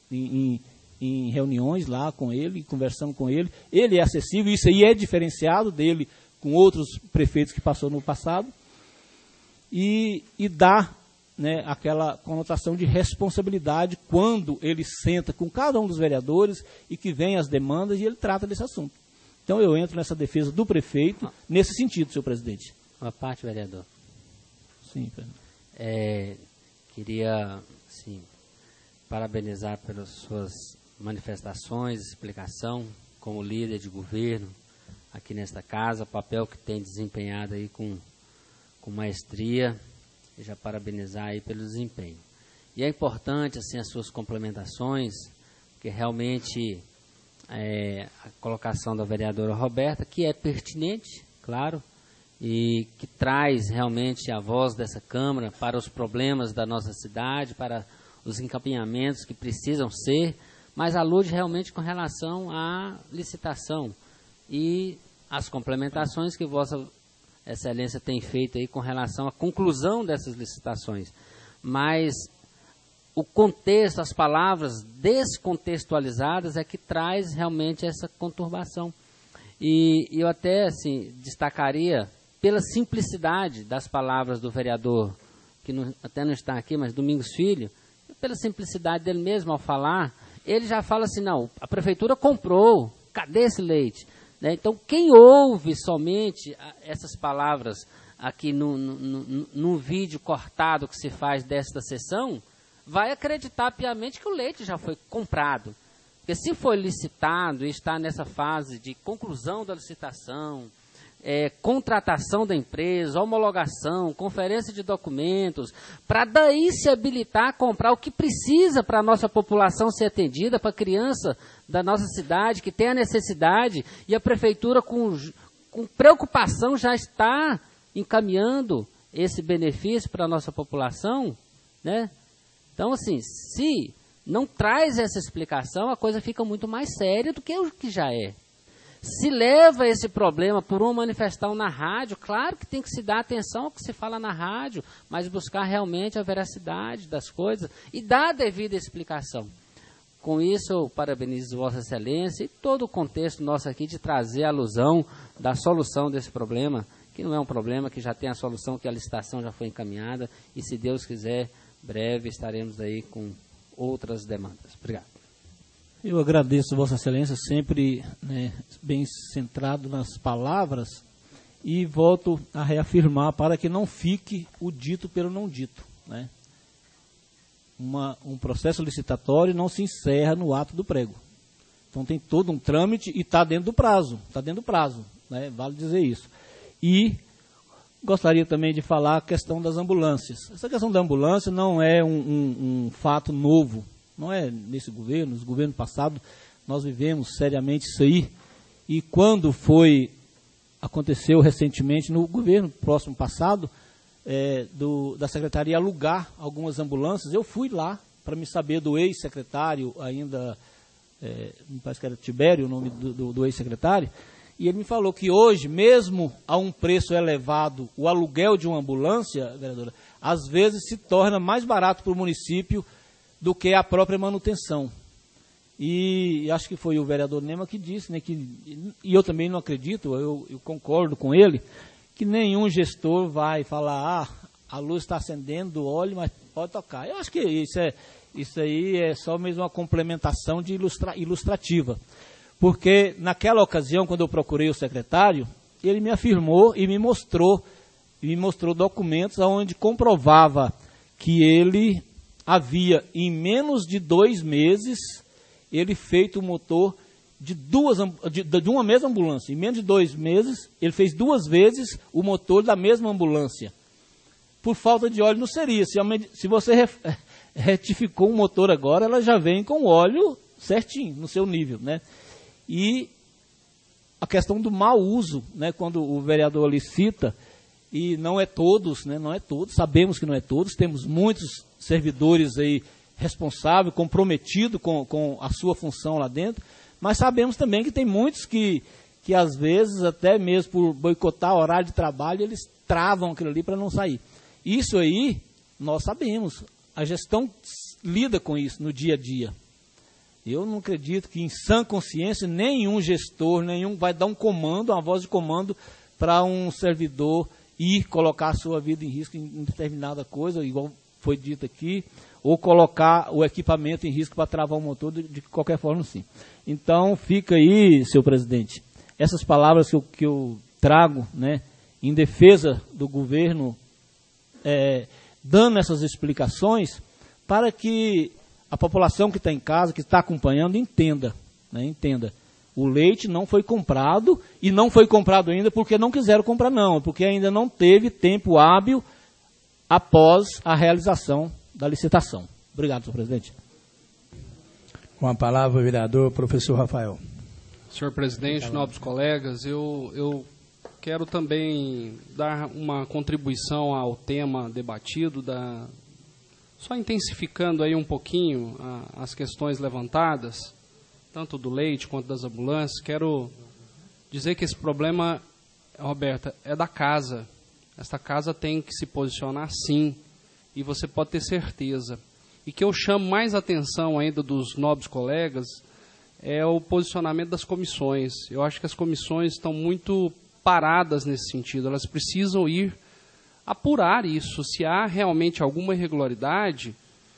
em, em, em reuniões lá com ele, conversando com ele. Ele é acessível, isso aí é diferenciado dele com outros prefeitos que passou no passado. E, e dá, né, aquela conotação de responsabilidade quando ele senta com cada um dos vereadores e que vem as demandas e ele trata desse assunto. Então eu entro nessa defesa do prefeito, ah. nesse sentido, senhor presidente. Uma parte, vereador. Sim, Fernando. É, queria, sim, parabenizar pelas suas manifestações, explicação, como líder de governo aqui nesta casa, papel que tem desempenhado aí com, com maestria, e já parabenizar aí pelo desempenho. E é importante, assim, as suas complementações, porque realmente é, a colocação da vereadora Roberta, que é pertinente, claro, e que traz realmente a voz dessa Câmara para os problemas da nossa cidade, para os encaminhamentos que precisam ser, mas alude realmente com relação à licitação e as complementações que Vossa Excelência tem feito aí com relação à conclusão dessas licitações. mas o contexto, as palavras descontextualizadas é que traz realmente essa conturbação. E eu até assim, destacaria pela simplicidade das palavras do vereador, que não, até não está aqui, mas Domingos Filho, pela simplicidade dele mesmo ao falar, ele já fala assim, não, a prefeitura comprou, cadê esse leite? Né? Então, quem ouve somente essas palavras aqui no, no, no, no vídeo cortado que se faz desta sessão, vai acreditar piamente que o leite já foi comprado. Porque se foi licitado e está nessa fase de conclusão da licitação, é, contratação da empresa, homologação, conferência de documentos, para daí se habilitar a comprar o que precisa para a nossa população ser atendida, para a criança da nossa cidade que tem a necessidade, e a prefeitura com, com preocupação já está encaminhando esse benefício para a nossa população, né? Então, assim, se não traz essa explicação, a coisa fica muito mais séria do que o que já é. Se leva esse problema por uma manifestação na rádio, claro que tem que se dar atenção ao que se fala na rádio, mas buscar realmente a veracidade das coisas e dar a devida explicação. Com isso, eu parabenizo Vossa Excelência e todo o contexto nosso aqui de trazer a alusão da solução desse problema, que não é um problema, que já tem a solução, que a licitação já foi encaminhada e, se Deus quiser, breve estaremos aí com outras demandas. Obrigado. Eu agradeço Vossa Excelência, sempre, né, bem centrado nas palavras, e volto a reafirmar para que não fique o dito pelo não dito. Né? Uma, um processo licitatório não se encerra no ato do prego. Então tem todo um trâmite e está dentro do prazo, está dentro do prazo, né? Vale dizer isso. E gostaria também de falar a questão das ambulâncias. Essa questão da ambulância não é um, um, um fato novo, não é nesse governo, nos governos passados nós vivemos seriamente isso aí. E quando foi, aconteceu recentemente no governo próximo passado, é, do, da secretaria alugar algumas ambulâncias, eu fui lá para me saber do ex-secretário, ainda, é, me parece que era Tibério o nome do, do, do ex-secretário, e ele me falou que hoje, mesmo a um preço elevado, o aluguel de uma ambulância, vereadora, às vezes se torna mais barato para o município do que a própria manutenção. E acho que foi o vereador Nema que disse, né, que, e eu também não acredito, eu, eu concordo com ele, que nenhum gestor vai falar, ah, a luz está acendendo, óleo, mas pode tocar. Eu acho que isso, é, isso aí é só mesmo uma complementação de ilustra, ilustrativa. Porque naquela ocasião, quando eu procurei o secretário, ele me afirmou e me mostrou, me mostrou documentos onde comprovava que ele havia, em menos de dois meses, ele feito o motor de, duas, de, de uma mesma ambulância. Em menos de dois meses, ele fez duas vezes o motor da mesma ambulância. Por falta de óleo não seria. Se, se você retificou um motor agora, ela já vem com o óleo certinho, no seu nível, né? E a questão do mau uso, né, quando o vereador ali cita, e não é todos, né, não é todos, sabemos que não é todos, temos muitos servidores aí responsáveis, comprometidos com, com a sua função lá dentro, mas sabemos também que tem muitos que, que às vezes, até mesmo por boicotar o horário de trabalho, eles travam aquilo ali para não sair. Isso aí, nós sabemos, a gestão lida com isso no dia a dia. Eu não acredito que, em sã consciência, nenhum gestor, nenhum vai dar um comando, uma voz de comando para um servidor ir colocar a sua vida em risco em determinada coisa, igual foi dito aqui, ou colocar o equipamento em risco para travar o motor de, de qualquer forma, sim. Então, fica aí, senhor presidente, essas palavras que eu, que eu trago, né, em defesa do governo, é, dando essas explicações para que a população que está em casa, que está acompanhando, entenda, né, entenda. O leite não foi comprado, e não foi comprado ainda porque não quiseram comprar, não, porque ainda não teve tempo hábil após a realização da licitação. Obrigado, senhor presidente. Com a palavra, o vereador, professor Rafael. Senhor presidente, nobres colegas, eu, eu quero também dar uma contribuição ao tema debatido, da, só intensificando aí um pouquinho a, as questões levantadas, tanto do leite quanto das ambulâncias. Quero dizer que esse problema, Roberta, é da casa. Esta casa tem que se posicionar sim e você pode ter certeza. E que eu chamo mais atenção ainda dos nobres colegas é o posicionamento das comissões. Eu acho que as comissões estão muito paradas nesse sentido. Elas precisam ir apurar isso. Se há realmente alguma irregularidade,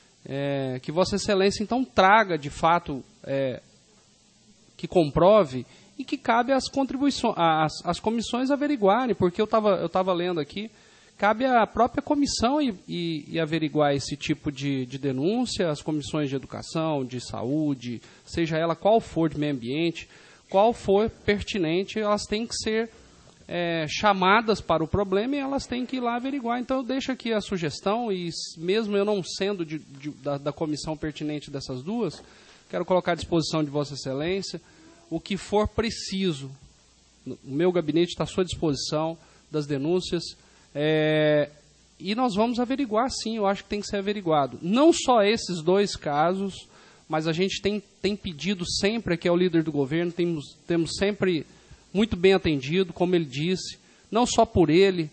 é, que Vossa Excelência então traga de fato, é, que comprove e que cabe às contribuições, às, às comissões averiguarem, porque eu estava eu estava lendo aqui, cabe à própria comissão e, e, e averiguar esse tipo de, de denúncia, as comissões de educação, de saúde, seja ela qual for, de meio ambiente, qual for pertinente, elas têm que ser é, chamadas para o problema e elas têm que ir lá averiguar. Então eu deixo aqui a sugestão, e mesmo eu não sendo de, de, da, da comissão pertinente dessas duas, quero colocar à disposição de Vossa Excelência o que for preciso. O meu gabinete está à sua disposição das denúncias, é, e nós vamos averiguar, sim, eu acho que tem que ser averiguado. Não só esses dois casos, mas a gente tem, tem pedido sempre, que é o líder do governo, temos, temos sempre muito bem atendido, como ele disse, não só por ele,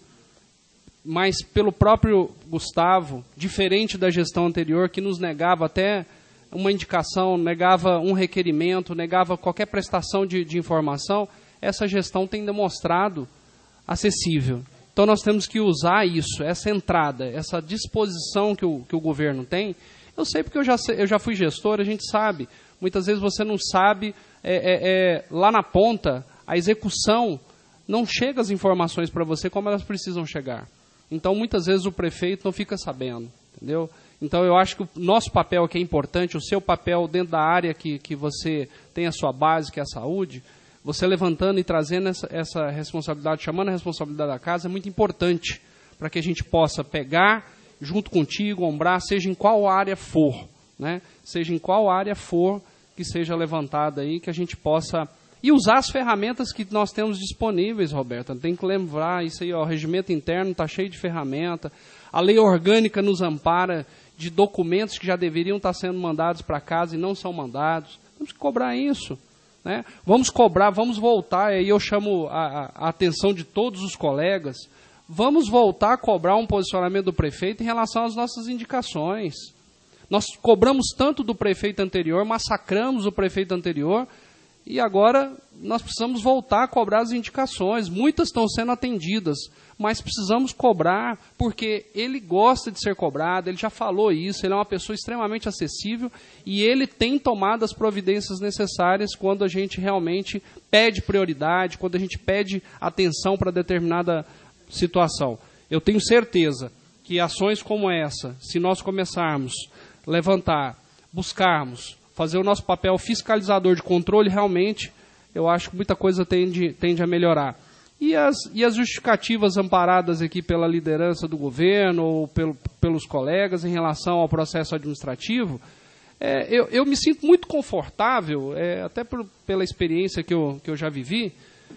mas pelo próprio Gustavo, diferente da gestão anterior, que nos negava até uma indicação, negava um requerimento, negava qualquer prestação de, de informação. Essa gestão tem demonstrado acessível. Então nós temos que usar isso, essa entrada, essa disposição que o, que o governo tem. Eu sei porque eu já, eu já fui gestor, a gente sabe. Muitas vezes você não sabe, é, é, é, lá na ponta, a execução não chega as informações para você como elas precisam chegar. Então muitas vezes o prefeito não fica sabendo, entendeu? Então eu acho que o nosso papel aqui é importante, o seu papel dentro da área que, que você tem a sua base, que é a saúde, você levantando e trazendo essa, essa responsabilidade, chamando a responsabilidade da casa, é muito importante para que a gente possa pegar junto contigo, ombrar, seja em qual área for, né? Seja em qual área for que seja levantada aí, que a gente possa... E usar as ferramentas que nós temos disponíveis, Roberta. Tem que lembrar isso aí, ó, o regimento interno está cheio de ferramenta, a lei orgânica nos ampara de documentos que já deveriam estar sendo mandados para casa e não são mandados. Temos que cobrar isso. Né? Vamos cobrar, vamos voltar, e aí eu chamo a, a atenção de todos os colegas, vamos voltar a cobrar um posicionamento do prefeito em relação às nossas indicações. Nós cobramos tanto do prefeito anterior, massacramos o prefeito anterior, e agora nós precisamos voltar a cobrar as indicações. Muitas estão sendo atendidas, mas precisamos cobrar, porque ele gosta de ser cobrado, ele já falou isso, ele é uma pessoa extremamente acessível, e ele tem tomado as providências necessárias quando a gente realmente pede prioridade, quando a gente pede atenção para determinada situação. Eu tenho certeza que ações como essa, se nós começarmos a levantar, buscarmos, fazer o nosso papel fiscalizador de controle, realmente, eu acho que muita coisa tende, tende a melhorar. E as, e as justificativas amparadas aqui pela liderança do governo ou pelo, pelos colegas em relação ao processo administrativo, é, eu, eu me sinto muito confortável, é, até por, pela experiência que eu, que eu já vivi,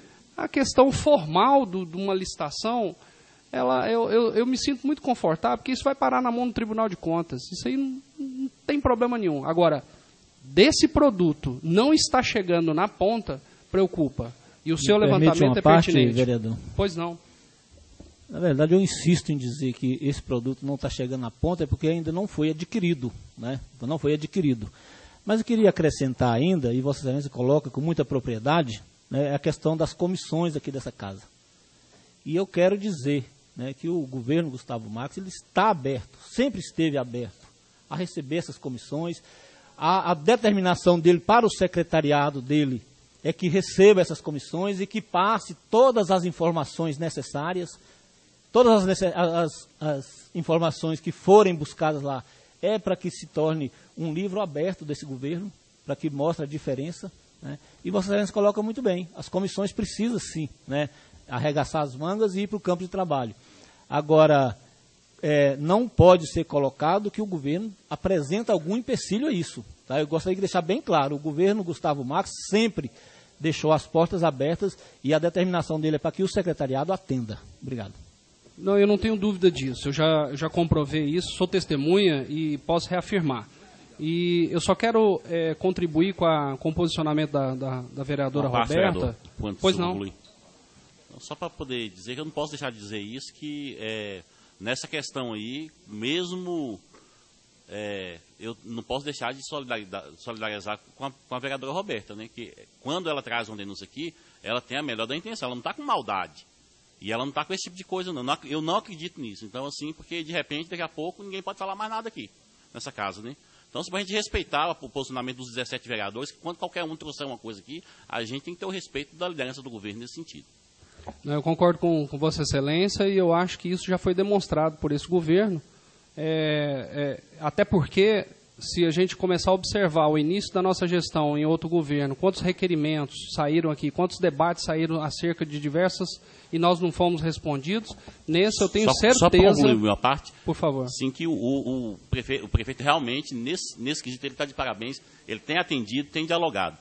a questão formal do, de uma licitação, ela, eu, eu, eu me sinto muito confortável, porque isso vai parar na mão do Tribunal de Contas. Isso aí não, não tem problema nenhum. Agora, desse produto não está chegando na ponta, preocupa. E o seu Me levantamento é parte, pertinente. Vereador? Pois não. Na verdade, eu insisto em dizer que esse produto não está chegando na ponta, é porque ainda não foi adquirido, né? Não foi adquirido. Mas eu queria acrescentar ainda, e Vossa Excelência coloca com muita propriedade, né, a questão das comissões aqui dessa casa. E eu quero dizer, né, que o governo Gustavo Marques, ele está aberto, sempre esteve aberto a receber essas comissões. A, a determinação dele para o secretariado dele é que receba essas comissões e que passe todas as informações necessárias, todas as, as, as informações que forem buscadas lá, é para que se torne um livro aberto desse governo, para que mostre a diferença. Né? E Vossa Excelência coloca muito bem, as comissões precisam sim, né, arregaçar as mangas e ir para o campo de trabalho. Agora, é, não pode ser colocado que o governo apresenta algum empecilho a isso. Tá? Eu gostaria de deixar bem claro, o governo Gustavo Marques sempre deixou as portas abertas e a determinação dele é para que o secretariado atenda. Obrigado. Não, eu não tenho dúvida disso. Eu já, já comprovei isso, sou testemunha e posso reafirmar. E eu só quero é, contribuir com, a, com o posicionamento da, da, da vereadora Uma parte, Roberta. Vereador, pois não. Conclui. Só para poder dizer, que eu não posso deixar de dizer isso, que é, nessa questão aí, mesmo é, eu não posso deixar de solidarizar, solidarizar com, a, com a vereadora Roberta, né? Que quando ela traz uma denúncia aqui, ela tem a melhor da intenção, ela não está com maldade. E ela não está com esse tipo de coisa, não. Eu não acredito nisso. Então, assim, porque de repente, daqui a pouco, ninguém pode falar mais nada aqui, nessa casa, né? Então, se a gente respeitar o posicionamento dos dezessete vereadores, que quando qualquer um trouxer uma coisa aqui, a gente tem que ter o respeito da liderança do governo nesse sentido. Eu concordo com, com Vossa Excelência e eu acho que isso já foi demonstrado por esse governo. É, é, até porque, se a gente começar a observar o início da nossa gestão em outro governo, quantos requerimentos saíram aqui, quantos debates saíram acerca de diversas e nós não fomos respondidos, nesse eu tenho só, certeza... Só para concluir a minha parte, por favor. Sim, que o, o, o, prefeito, o prefeito realmente, nesse, nesse quesito, ele está de parabéns, ele tem atendido, tem dialogado.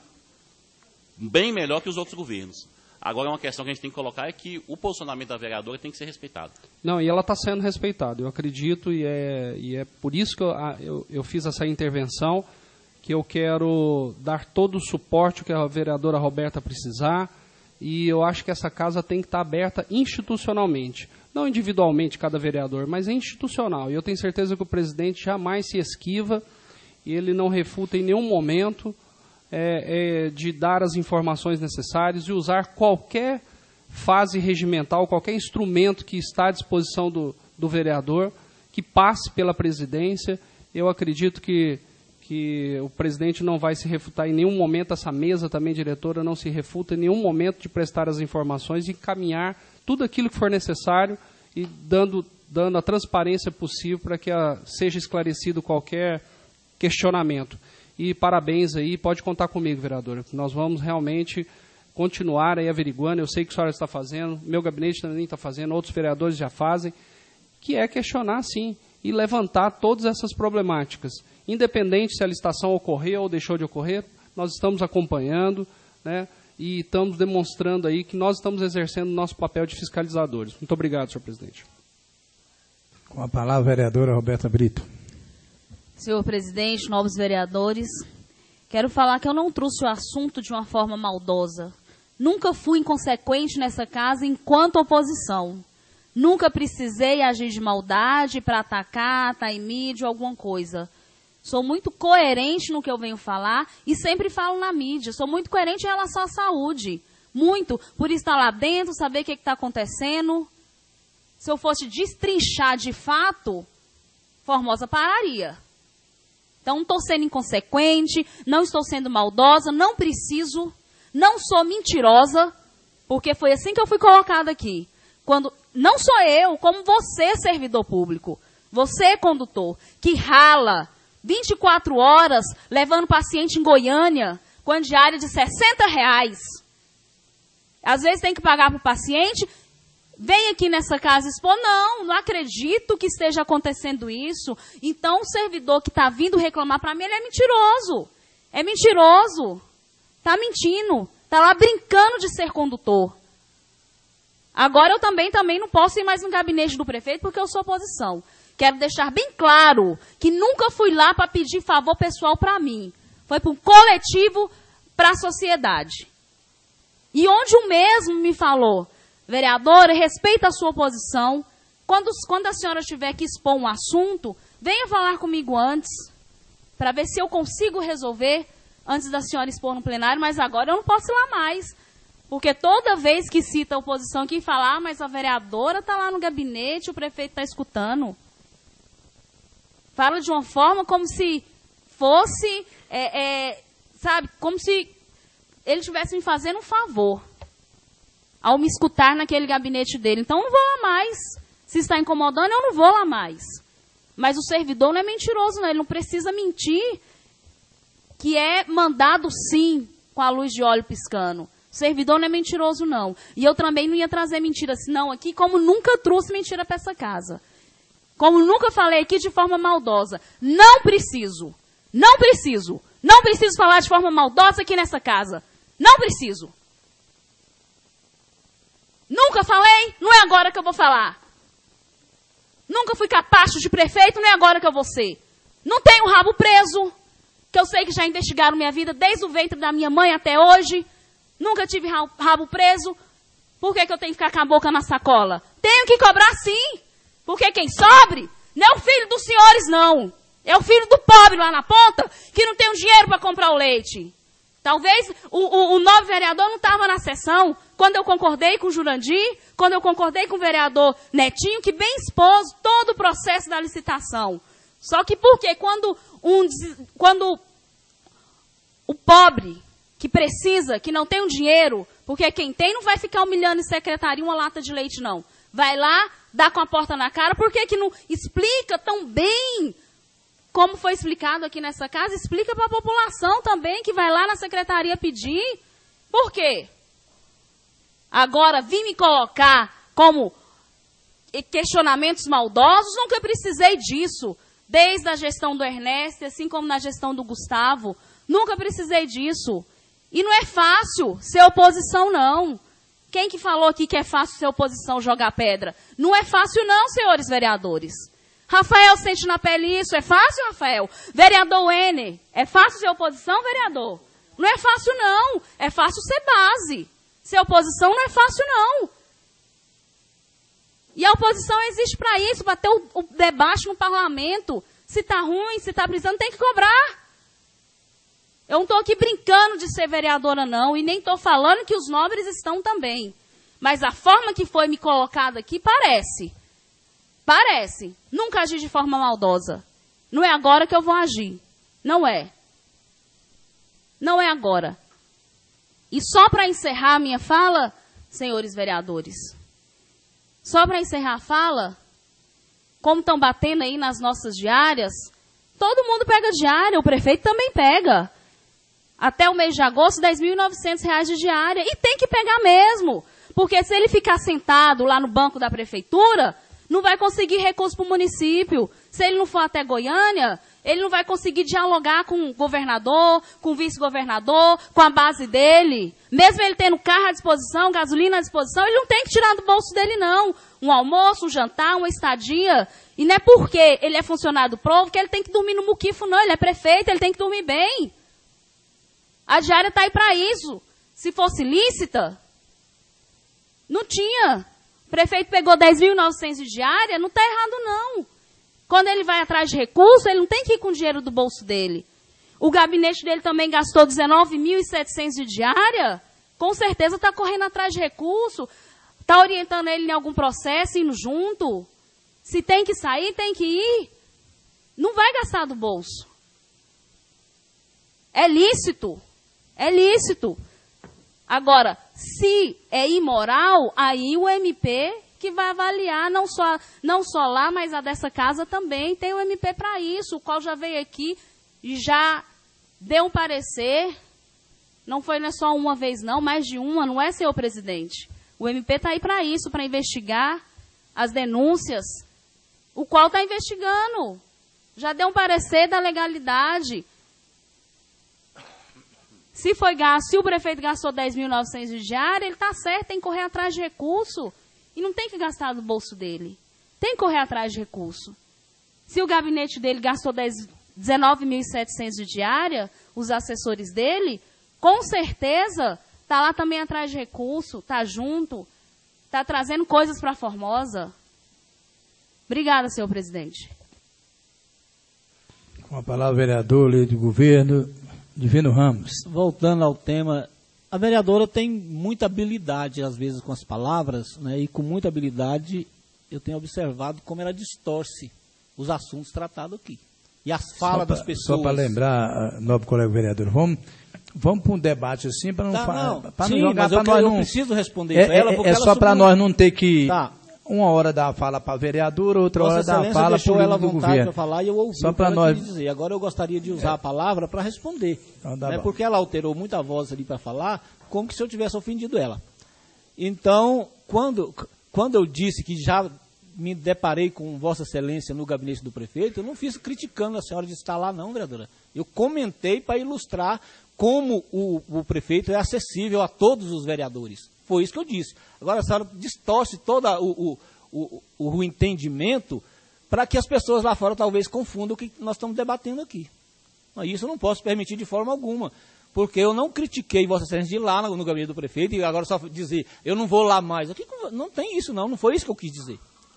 Bem melhor que os outros governos. Agora, uma questão que a gente tem que colocar é que o posicionamento da vereadora tem que ser respeitado. Não, e ela está sendo respeitada, eu acredito, e é, e é por isso que eu, eu, eu fiz essa intervenção, que eu quero dar todo o suporte que a vereadora Roberta precisar, e eu acho que essa casa tem que estar aberta institucionalmente. Não individualmente, cada vereador, mas é institucional. E eu tenho certeza que o presidente jamais se esquiva, e ele não refuta em nenhum momento é, é, de dar as informações necessárias e usar qualquer fase regimental, qualquer instrumento que está à disposição do, do vereador, que passe pela presidência. Eu acredito que, que o presidente não vai se refutar em nenhum momento, essa mesa também, diretora, não se refuta em nenhum momento de prestar as informações e encaminhar tudo aquilo que for necessário e dando, dando a transparência possível para que a, seja esclarecido qualquer questionamento. E parabéns aí, pode contar comigo, vereadora. Nós vamos realmente continuar aí averiguando, eu sei que a senhora está fazendo, meu gabinete também está fazendo, outros vereadores já fazem, que é questionar, sim, e levantar todas essas problemáticas. Independente se a licitação ocorreu ou deixou de ocorrer, nós estamos acompanhando, né, e estamos demonstrando aí que nós estamos exercendo o nosso papel de fiscalizadores. Muito obrigado, senhor presidente. Com a palavra, a vereadora Roberta Brito. Senhor presidente, novos vereadores, quero falar que eu não trouxe o assunto de uma forma maldosa. Nunca fui inconsequente nessa casa enquanto oposição. Nunca precisei agir de maldade para atacar, estar em mídia ou alguma coisa. Sou muito coerente no que eu venho falar e sempre falo na mídia. Sou muito coerente em relação à saúde. Muito. Por estar lá dentro, saber o que está acontecendo. Se eu fosse destrinchar de fato, Formosa pararia. Então, não estou sendo inconsequente, não estou sendo maldosa, não preciso, não sou mentirosa, porque foi assim que eu fui colocada aqui. Quando não sou eu, como você, servidor público, você, condutor, que rala vinte e quatro horas levando paciente em Goiânia com a diária de sessenta reais. Às vezes tem que pagar para o paciente, vem aqui nessa casa expor, não, não acredito que esteja acontecendo isso. Então o servidor que está vindo reclamar para mim, ele é mentiroso. É mentiroso. Está mentindo. Está lá brincando de ser condutor. Agora eu também, também não posso ir mais no gabinete do prefeito porque eu sou oposição. Quero deixar bem claro que nunca fui lá para pedir favor pessoal para mim. Foi para um coletivo, para a sociedade. E onde o mesmo me falou, vereadora, respeita a sua posição. Quando, quando a senhora tiver que expor um assunto, venha falar comigo antes, para ver se eu consigo resolver antes da senhora expor no plenário, mas agora eu não posso ir lá mais. Porque toda vez que cita a oposição, quem fala, ah, mas a vereadora está lá no gabinete, o prefeito está escutando. Fala de uma forma como se fosse, é, é, sabe, como se ele estivesse me fazendo um favor ao me escutar naquele gabinete dele. Então, eu não vou lá mais. Se está incomodando, eu não vou lá mais. Mas o servidor não é mentiroso, não. Ele não precisa mentir, que é mandado, sim, com a luz de óleo piscando. O servidor não é mentiroso, não. E eu também não ia trazer mentira, senão aqui, como nunca trouxe mentira para essa casa. Como nunca falei aqui de forma maldosa. Não preciso. Não preciso. Não preciso falar de forma maldosa aqui nessa casa. Não preciso. Nunca falei, não é agora que eu vou falar. Nunca fui capacho de prefeito, não é agora que eu vou ser. Não tenho rabo preso, que eu sei que já investigaram minha vida desde o ventre da minha mãe até hoje. Nunca tive rabo preso. Por que que eu tenho que ficar com a boca na sacola? Tenho que cobrar sim, Porque quem sobre não é o filho dos senhores, não. É o filho do pobre lá na ponta que não tem o dinheiro para comprar o leite. Talvez o, o, o novo vereador não estava na sessão quando eu concordei com o Jurandir, quando eu concordei com o vereador Netinho, que bem expôs todo o processo da licitação. Só que por quê? Quando, um, quando o pobre que precisa, que não tem o dinheiro, porque quem tem não vai ficar humilhando em secretaria uma lata de leite, não. Vai lá, dá com a porta na cara, por que que não explica tão bem como foi explicado aqui nessa casa? Explica para a população também, que vai lá na secretaria pedir. Por quê? Agora, vim me colocar como questionamentos maldosos, nunca precisei disso. Desde a gestão do Ernesto, assim como na gestão do Gustavo, nunca precisei disso. E não é fácil ser oposição, não. Quem que falou aqui que é fácil ser oposição jogar pedra? Não é fácil não, senhores vereadores. Rafael sente na pele isso. É fácil, Rafael? Vereador N, é fácil ser oposição, vereador? Não é fácil, não. É fácil ser base. Ser oposição não é fácil, não. E a oposição existe para isso, para ter o, o debate no parlamento. Se está ruim, se está precisando, tem que cobrar. Eu não estou aqui brincando de ser vereadora, não. E nem estou falando que os nobres estão também. Mas a forma que foi me colocada aqui parece. Parece. Nunca agi de forma maldosa. Não é agora que eu vou agir. Não é. Não é agora. E só para encerrar a minha fala, senhores vereadores, só para encerrar a fala, como estão batendo aí nas nossas diárias, todo mundo pega diária, o prefeito também pega. Até o mês de agosto, dez mil e novecentos reais de diária. E tem que pegar mesmo. Porque se ele ficar sentado lá no banco da prefeitura, não vai conseguir recurso para o município. Se ele não for até Goiânia, ele não vai conseguir dialogar com o governador, com o vice-governador, com a base dele. Mesmo ele tendo carro à disposição, gasolina à disposição, ele não tem que tirar do bolso dele, não. Um almoço, um jantar, uma estadia. E não é porque ele é funcionário do povo que ele tem que dormir no muquifo, não. Ele é prefeito, ele tem que dormir bem. A diária está aí para isso. Se fosse lícita, não tinha. O prefeito pegou dez mil e novecentos de diária, não está errado, não. Quando ele vai atrás de recurso, ele não tem que ir com o dinheiro do bolso dele. O gabinete dele também gastou dezenove mil e setecentos de diária, com certeza está correndo atrás de recurso, está orientando ele em algum processo, indo junto. Se tem que sair, tem que ir. Não vai gastar do bolso. É lícito. É lícito. Agora, se é imoral, aí o M P que vai avaliar, não só, não só lá, mas a dessa casa também, tem o M P para isso, o qual já veio aqui e já deu um parecer, não foi não é só uma vez não, mais de uma, não é, senhor presidente? O M P está aí para isso, para investigar as denúncias, o qual está investigando, já deu um parecer da legalidade. Se foi gasto, se o prefeito gastou dez mil e novecentos de diária, ele está certo, tem que correr atrás de recurso. E não tem que gastar do bolso dele. Tem que correr atrás de recurso. Se o gabinete dele gastou dezenove mil e setecentos de diária, os assessores dele, com certeza está lá também atrás de recurso, está junto, está trazendo coisas para Formosa. Obrigada, senhor presidente. Com a palavra, vereador, líder do governo, Divino Ramos. Voltando ao tema, a vereadora tem muita habilidade, às vezes, com as palavras, né, e com muita habilidade eu tenho observado como ela distorce os assuntos tratados aqui. E as falas pra, das pessoas... Só para lembrar, nobre colega vereador, vamos, vamos para um debate assim, para não, tá, não, não jogar para nós eu não... preciso responder é, para ela, porque É, é ela só para subiu... nós não ter que... Tá. Uma hora dar a fala para a vereadora, outra Vossa hora dar a fala para o líder do governo. Para falar e eu ouvi só para nós dizer. Agora eu gostaria de usar é. a palavra para responder. Então, né, porque ela alterou muita voz ali para falar, como que se eu tivesse ofendido ela. Então, quando, quando eu disse que já me deparei com Vossa Excelência no gabinete do prefeito, eu não fiz criticando a senhora de estar lá, não, vereadora. Eu comentei para ilustrar como o, o prefeito é acessível a todos os vereadores. Foi isso que eu disse. Agora a senhora distorce todo o, o, o, o entendimento para que as pessoas lá fora talvez confundam o que nós estamos debatendo aqui. Isso eu não posso permitir de forma alguma, porque eu não critiquei Vossa Excelência de ir lá no, no gabinete do prefeito e agora só dizer, eu não vou lá mais. Aqui, não tem isso não, não foi isso que eu quis dizer.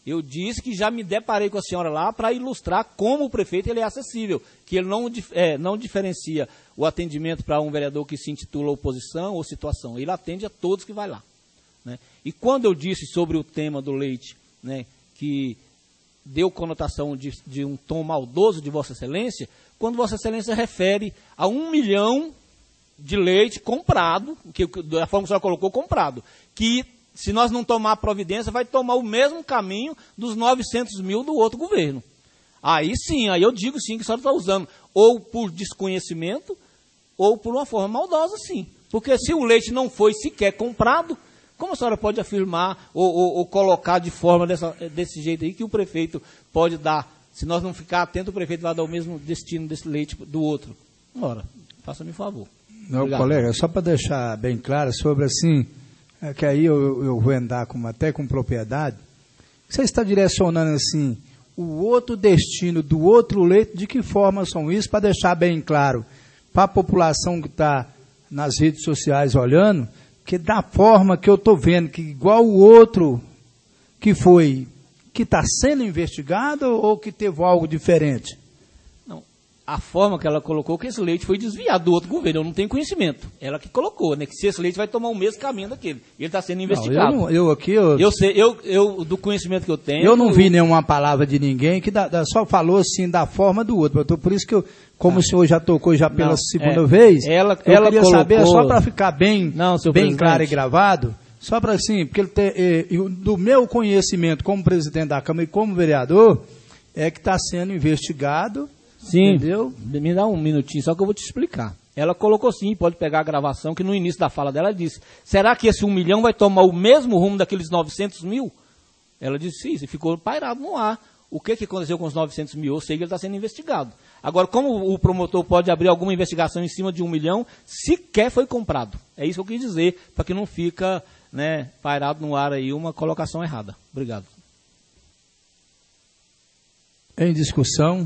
Eu disse que já me deparei com a senhora lá para ilustrar como o prefeito ele é acessível, que ele não, é, não diferencia o atendimento para um vereador que se intitula oposição ou situação. Ele atende a todos que vai lá. Né? E quando eu disse sobre o tema do leite, né, que deu conotação de, de um tom maldoso de Vossa Excelência, quando Vossa Excelência refere a um milhão de leite comprado, que, da forma que a senhora colocou, comprado, que se nós não tomar providência, vai tomar o mesmo caminho dos novecentos mil do outro governo. Aí sim, aí eu digo sim que a senhora está usando, ou por desconhecimento, ou por uma forma maldosa, sim. Porque se o leite não foi sequer comprado, como a senhora pode afirmar ou, ou, ou colocar de forma dessa, desse jeito aí que o prefeito pode dar? Se nós não ficar atentos, o prefeito vai dar o mesmo destino desse leite do outro. Ora, faça-me um favor. Não, Obrigado. Colega, só para deixar bem claro sobre assim, é que aí eu, eu vou andar com, até com propriedade, você está direcionando assim, o outro destino do outro leite, de que forma são isso, para deixar bem claro para a população que está nas redes sociais olhando, que da forma que eu estou vendo, que igual o outro que foi, que está sendo investigado ou que teve algo diferente? A forma que ela colocou que esse leite foi desviado do outro governo, eu não tenho conhecimento. Ela que colocou, né? Que se esse leite vai tomar o mesmo caminho daquele. Ele está sendo investigado. Não, eu, não, eu aqui... Eu, eu sei, eu, eu, do conhecimento que eu tenho... Eu não eu, vi nenhuma palavra de ninguém que da, da, só falou assim da forma do outro. Então, por isso que eu, como ah, o senhor já tocou já pela não, segunda é, vez, ela, eu ela queria colocou, saber, só para ficar bem, não, bem claro e gravado, só para assim, porque ele tem, é, eu, do meu conhecimento como presidente da Câmara e como vereador, é que está sendo investigado. Sim, entendeu? Me dá um minutinho só que eu vou te explicar. Ela colocou sim, pode pegar a gravação, que no início da fala dela disse, será que esse um milhão vai tomar o mesmo rumo daqueles novecentos mil? Ela disse sim, e ficou pairado no ar. O que, que aconteceu com os novecentos mil? Eu sei que ele está sendo investigado. Agora, como o promotor pode abrir alguma investigação em cima de um milhão, sequer foi comprado. É isso que eu quis dizer, para que não fica, né, pairado no ar aí uma colocação errada. Obrigado. Em discussão...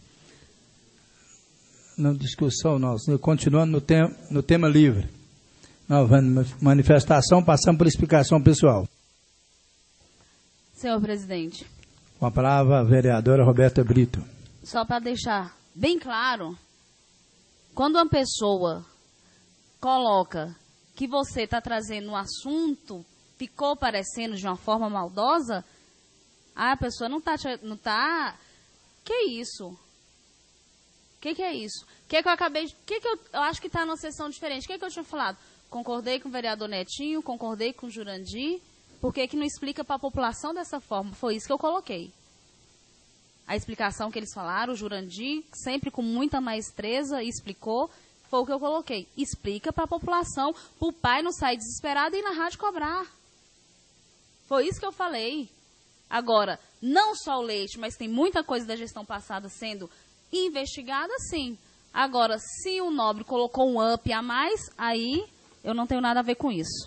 Não, discussão não, continuando no, tem, no tema livre. Nova manifestação, passando por explicação pessoal. Senhor presidente. Com a palavra a vereadora Roberta Brito. Só para deixar bem claro, quando uma pessoa coloca que você está trazendo um assunto, ficou parecendo de uma forma maldosa, a pessoa não está... Não tá, que isso? O que, que é isso? O que, que eu acabei de... que, que eu, eu acho que está numa sessão diferente. O que, que eu tinha falado? Concordei com o vereador Netinho, concordei com o Jurandir. Por que, que não explica para a população dessa forma? Foi isso que eu coloquei. A explicação que eles falaram, o Jurandir, sempre com muita maestreza, explicou, foi o que eu coloquei. Explica para a população, para o pai não sair desesperado e ir na rádio cobrar. Foi isso que eu falei. Agora, não só o leite, mas tem muita coisa da gestão passada sendo... investigada, sim. Agora, se o nobre colocou um up a mais, aí eu não tenho nada a ver com isso.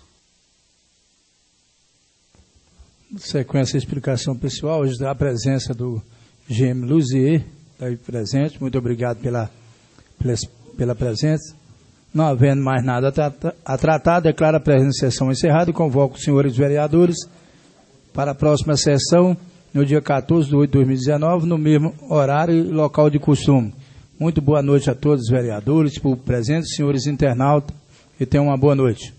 Sequência de explicação pessoal, hoje a presença do G M Luzier, está aí presente. Muito obrigado pela, pela, pela presença. Não havendo mais nada a, tra a tratar, declaro a presente sessão encerrada e convoco os senhores vereadores para a próxima sessão, no dia quatorze de oito de dois mil e dezenove, no mesmo horário e local de costume. Muito boa noite a todos os vereadores, público presente, senhores internautas, e tenham uma boa noite.